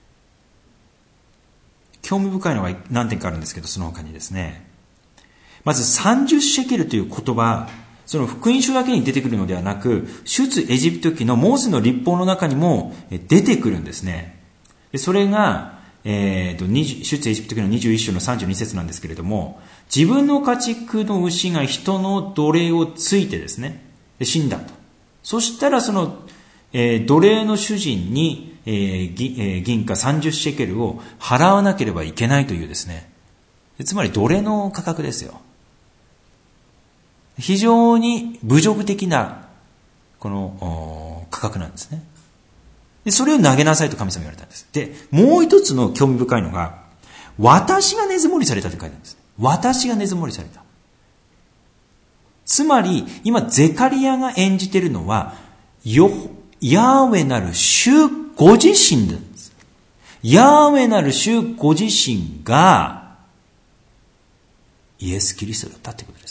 Speaker 1: 興味深いのが何点かあるんですけど、その他にですね、まず30シェケルという言葉、その福音書だけに出てくるのではなく、出エジプト記のモーセの律法の中にも出てくるんですね。でそれが、出エジプト記の21章の32節なんですけれども、自分の家畜の牛が人の奴隷をついてですね、で死んだと。そしたらその、奴隷の主人に、銀貨30シェケルを払わなければいけないというですね、つまり奴隷の価格ですよ。非常に侮辱的なこの価格なんですね。でそれを投げなさいと神様言われたんです。で、もう一つの興味深いのが、私が根積もりされたと書いてあるんです。私が根積もりされた。つまり、今ゼカリアが演じているのは、ヤーウェなる主ご自身なんです。ヤーウェなる主ご自身がイエス・キリストだったということです。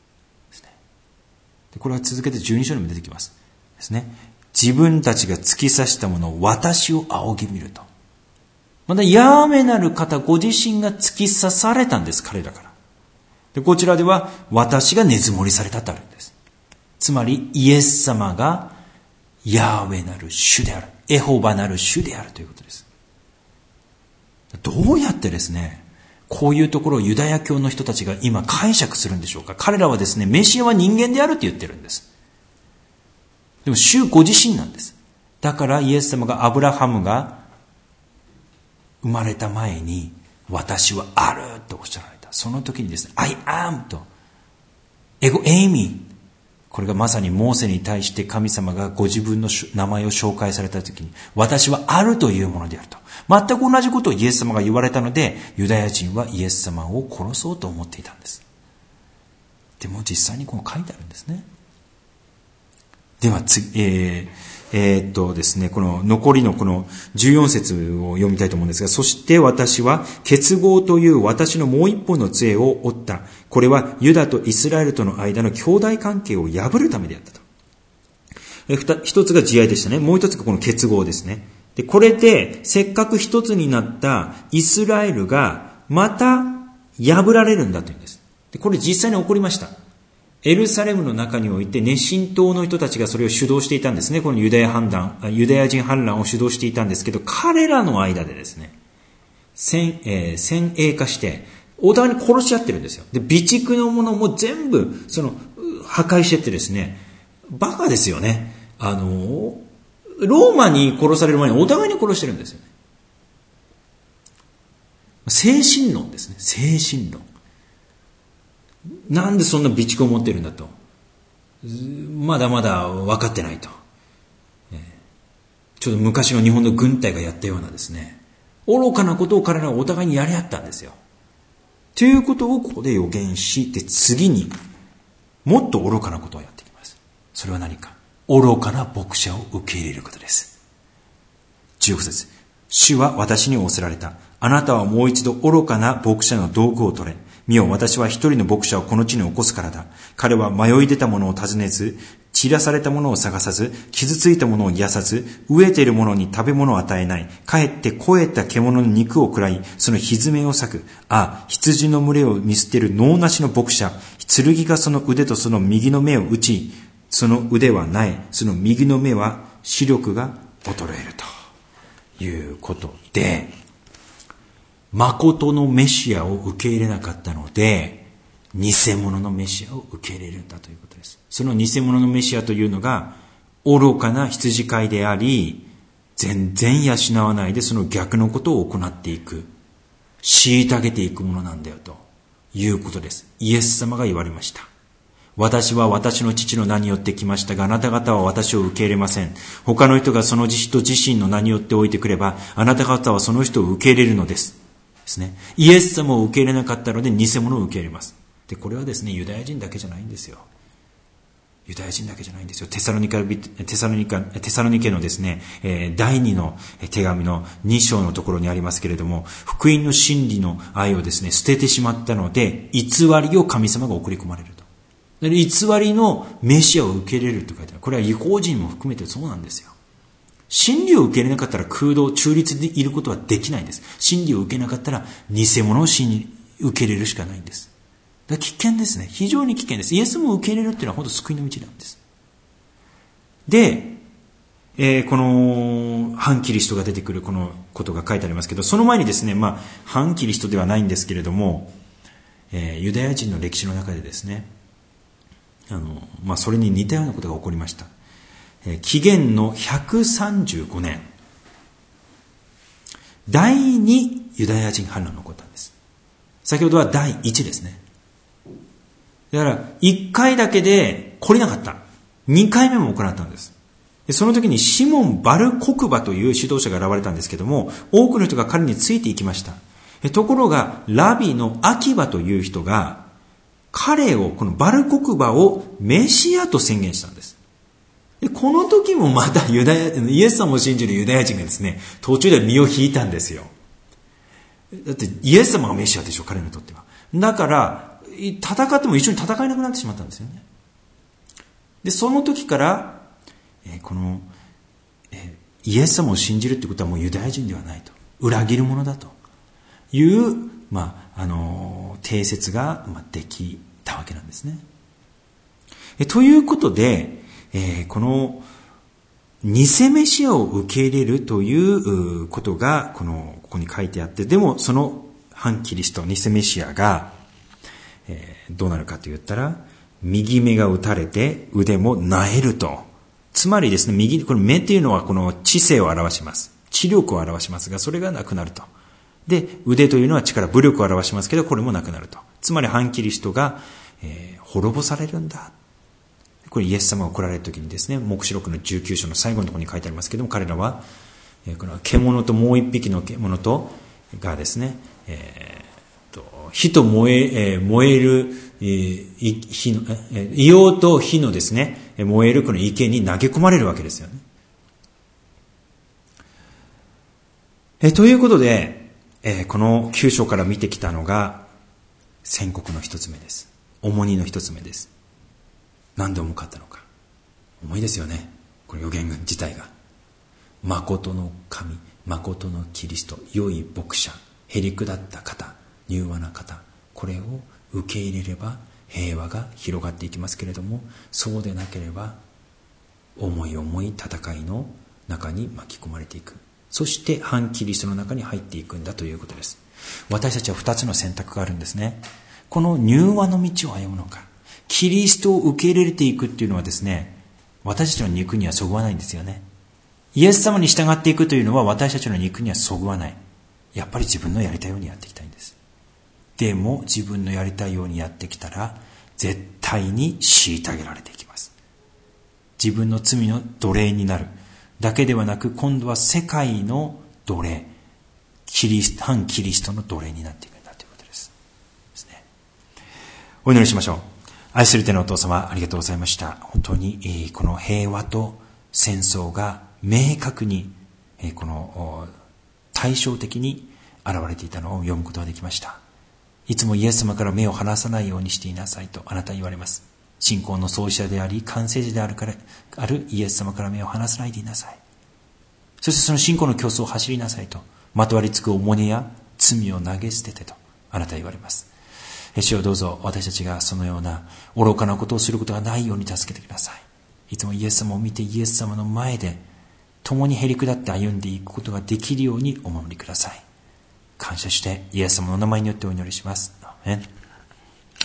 Speaker 1: これは続けて12章にも出てきますですね。自分たちが突き刺したものを私を仰ぎ見ると。またヤーメなる方ご自身が突き刺されたんです、彼らから。でこちらでは私が根積もりされたとあるんです。つまりイエス様がヤーウェなる主である、エホバなる主であるということです。どうやってですね、こういうところをユダヤ教の人たちが今解釈するんでしょうか。彼らはですね、メシアは人間であるって言ってるんです。でも主ご自身なんです。だからイエス様がアブラハムが生まれた前に私はあるとおっしゃられた。その時にですね、I am とエゴエイミこれがまさにモーセに対して神様がご自分の名前を紹介されたときに、私はあるというものであると。全く同じことをイエス様が言われたので、ユダヤ人はイエス様を殺そうと思っていたんです。でも実際にこう書いてあるんですね。では次、ですね、この残りのこの14節を読みたいと思うんですが、そして私は結合という私のもう一本の杖を折った。これはユダとイスラエルとの間の兄弟関係を破るためであったと。一つが慈愛でしたね。もう一つがこの結合ですね。で、これでせっかく一つになったイスラエルがまた破られるんだというんです。で、これ実際に起こりました。エルサレムの中において熱心党の人たちがそれを主導していたんですね。このユダヤ人反乱を主導していたんですけど、彼らの間でですね、先鋭化して、お互いに殺し合ってるんですよ。で、備蓄のものも全部、破壊してってですね、バカですよね。ローマに殺される前にお互いに殺してるんですよね。精神論ですね。精神論。なんでそんな備蓄を持ってるんだと。まだまだ分かってないと。ちょっと昔の日本の軍隊がやったようなですね、愚かなことを彼らはお互いにやり合ったんですよ。ということをここで予言し、で次にもっと愚かなことをやってきます。それは何か。愚かな牧者を受け入れることです。15節。主は私に仰せられた。あなたはもう一度愚かな牧者の道具を取れ。見よ、私は一人の牧者をこの地に起こすからだ。彼は迷い出たものを尋ねず、散らされたものを探さず、傷ついたものを癒さず、飢えているものに食べ物を与えない。かえって肥えた獣の肉を食らい、その蹄を裂く。羊の群れを見捨てる能なしの牧者。剣がその腕とその右の目を打ち、その腕は苗、その右の目は視力が衰えるということで、誠のメシアを受け入れなかったので、偽物のメシアを受け入れるんだということです。その偽物のメシアというのが、愚かな羊飼いであり、全然養わないでその逆のことを行っていく、虐げていくものなんだよということです。イエス様が言われました。私は私の父の名によって来ましたが、あなた方は私を受け入れません。他の人がその人自身の名によっておいてくれば、あなた方はその人を受け入れるのです。ですね。イエス様を受け入れなかったので偽物を受け入れます。で、これはですね、ユダヤ人だけじゃないんですよ。ユダヤ人だけじゃないんですよ。テサロニケのですね、第2の手紙の2章のところにありますけれども、福音の真理の愛をですね、捨ててしまったので、偽りを神様が送り込まれると。で、偽りのメシアを受け入れると書いてある。これは異邦人も含めてそうなんですよ。真理を受け入れなかったら空洞、中立でいることはできないんです。真理を受けなかったら偽物を受け入れるしかないんです。だから危険ですね。非常に危険です。イエスも受け入れるっていうのは本当救いの道なんです。で、この反キリストが出てくるこのことが書いてありますけど、その前にですね、反キリストではないんですけれども、ユダヤ人の歴史の中でですね、それに似たようなことが起こりました。紀元の135年、第2ユダヤ人反乱が起こったんです。先ほどは第1ですね。だから1回だけで懲りなかった。2回目も行ったんです。その時にシモン・バルコクバという指導者が現れたんですけども、多くの人が彼についていきました。ところがラビのアキバという人が彼を、このバルコクバをメシアと宣言したんです。で、この時もまたイエス様を信じるユダヤ人がですね、途中で身を引いたんですよ。だってイエス様がメシアでしょ、彼にとっては。だから戦っても一緒に戦えなくなってしまったんですよね。で、その時からイエス様を信じるってことはもうユダヤ人ではないと、裏切るものだという定説ができたわけなんですね。ということで、この偽メシアを受け入れるということがここに書いてあって、でもその反キリスト、偽メシアが、どうなるかと言ったら、右目が打たれて腕もなえると。つまりですね、この目っていうのはこの知性を表します。知力を表しますが、それがなくなると。で、腕というのは武力を表しますけど、これもなくなると。つまり反キリストが、滅ぼされるんだ。 これイエス様が来られる時にですね、黙示録の19章の最後のところに書いてありますけども、彼らはこの獣ともう一匹の獣とがですね、火と燃える火の硫黄と火のですね、燃えるこの池に投げ込まれるわけですよね。ということで、この9章から見てきたのが宣告の一つ目です。重荷の一つ目です。なんで重かったのか。重いですよね、この預言自体が。誠の神、誠のキリスト、良い牧者、へりくだった方、柔和な方、これを受け入れれば平和が広がっていきますけれども、そうでなければ重い戦いの中に巻き込まれていく。そして反キリストの中に入っていくんだということです。私たちは2つの選択があるんですね。この柔和の道を歩むのか、キリストを受け入れていくっていうのはですね、私たちの肉にはそぐわないんですよね。イエス様に従っていくというのは私たちの肉にはそぐわない。やっぱり自分のやりたいようにやっていきたいんです。でも自分のやりたいようにやってきたら絶対に虐げられていきます。自分の罪の奴隷になるだけではなく、今度は世界の奴隷、反キリストの奴隷になっていくんだということです。お祈りしましょう。愛する天のお父様、ありがとうございました。本当にこの平和と戦争が明確にこの対照的に現れていたのを読むことができました。いつもイエス様から目を離さないようにしていなさいとあなたは言われます。信仰の創始者であり完成者であるイエス様から目を離さないでいなさい。そしてその信仰の競争を走りなさいと、まとわりつく重荷や罪を投げ捨ててとあなたは言われます。主よ、どうぞ私たちがそのような愚かなことをすることがないように助けてください。いつもイエス様を見てイエス様の前で共にへりくだって歩んでいくことができるようにお守りください。感謝してイエス様の名前によってお祈りします。アーメン。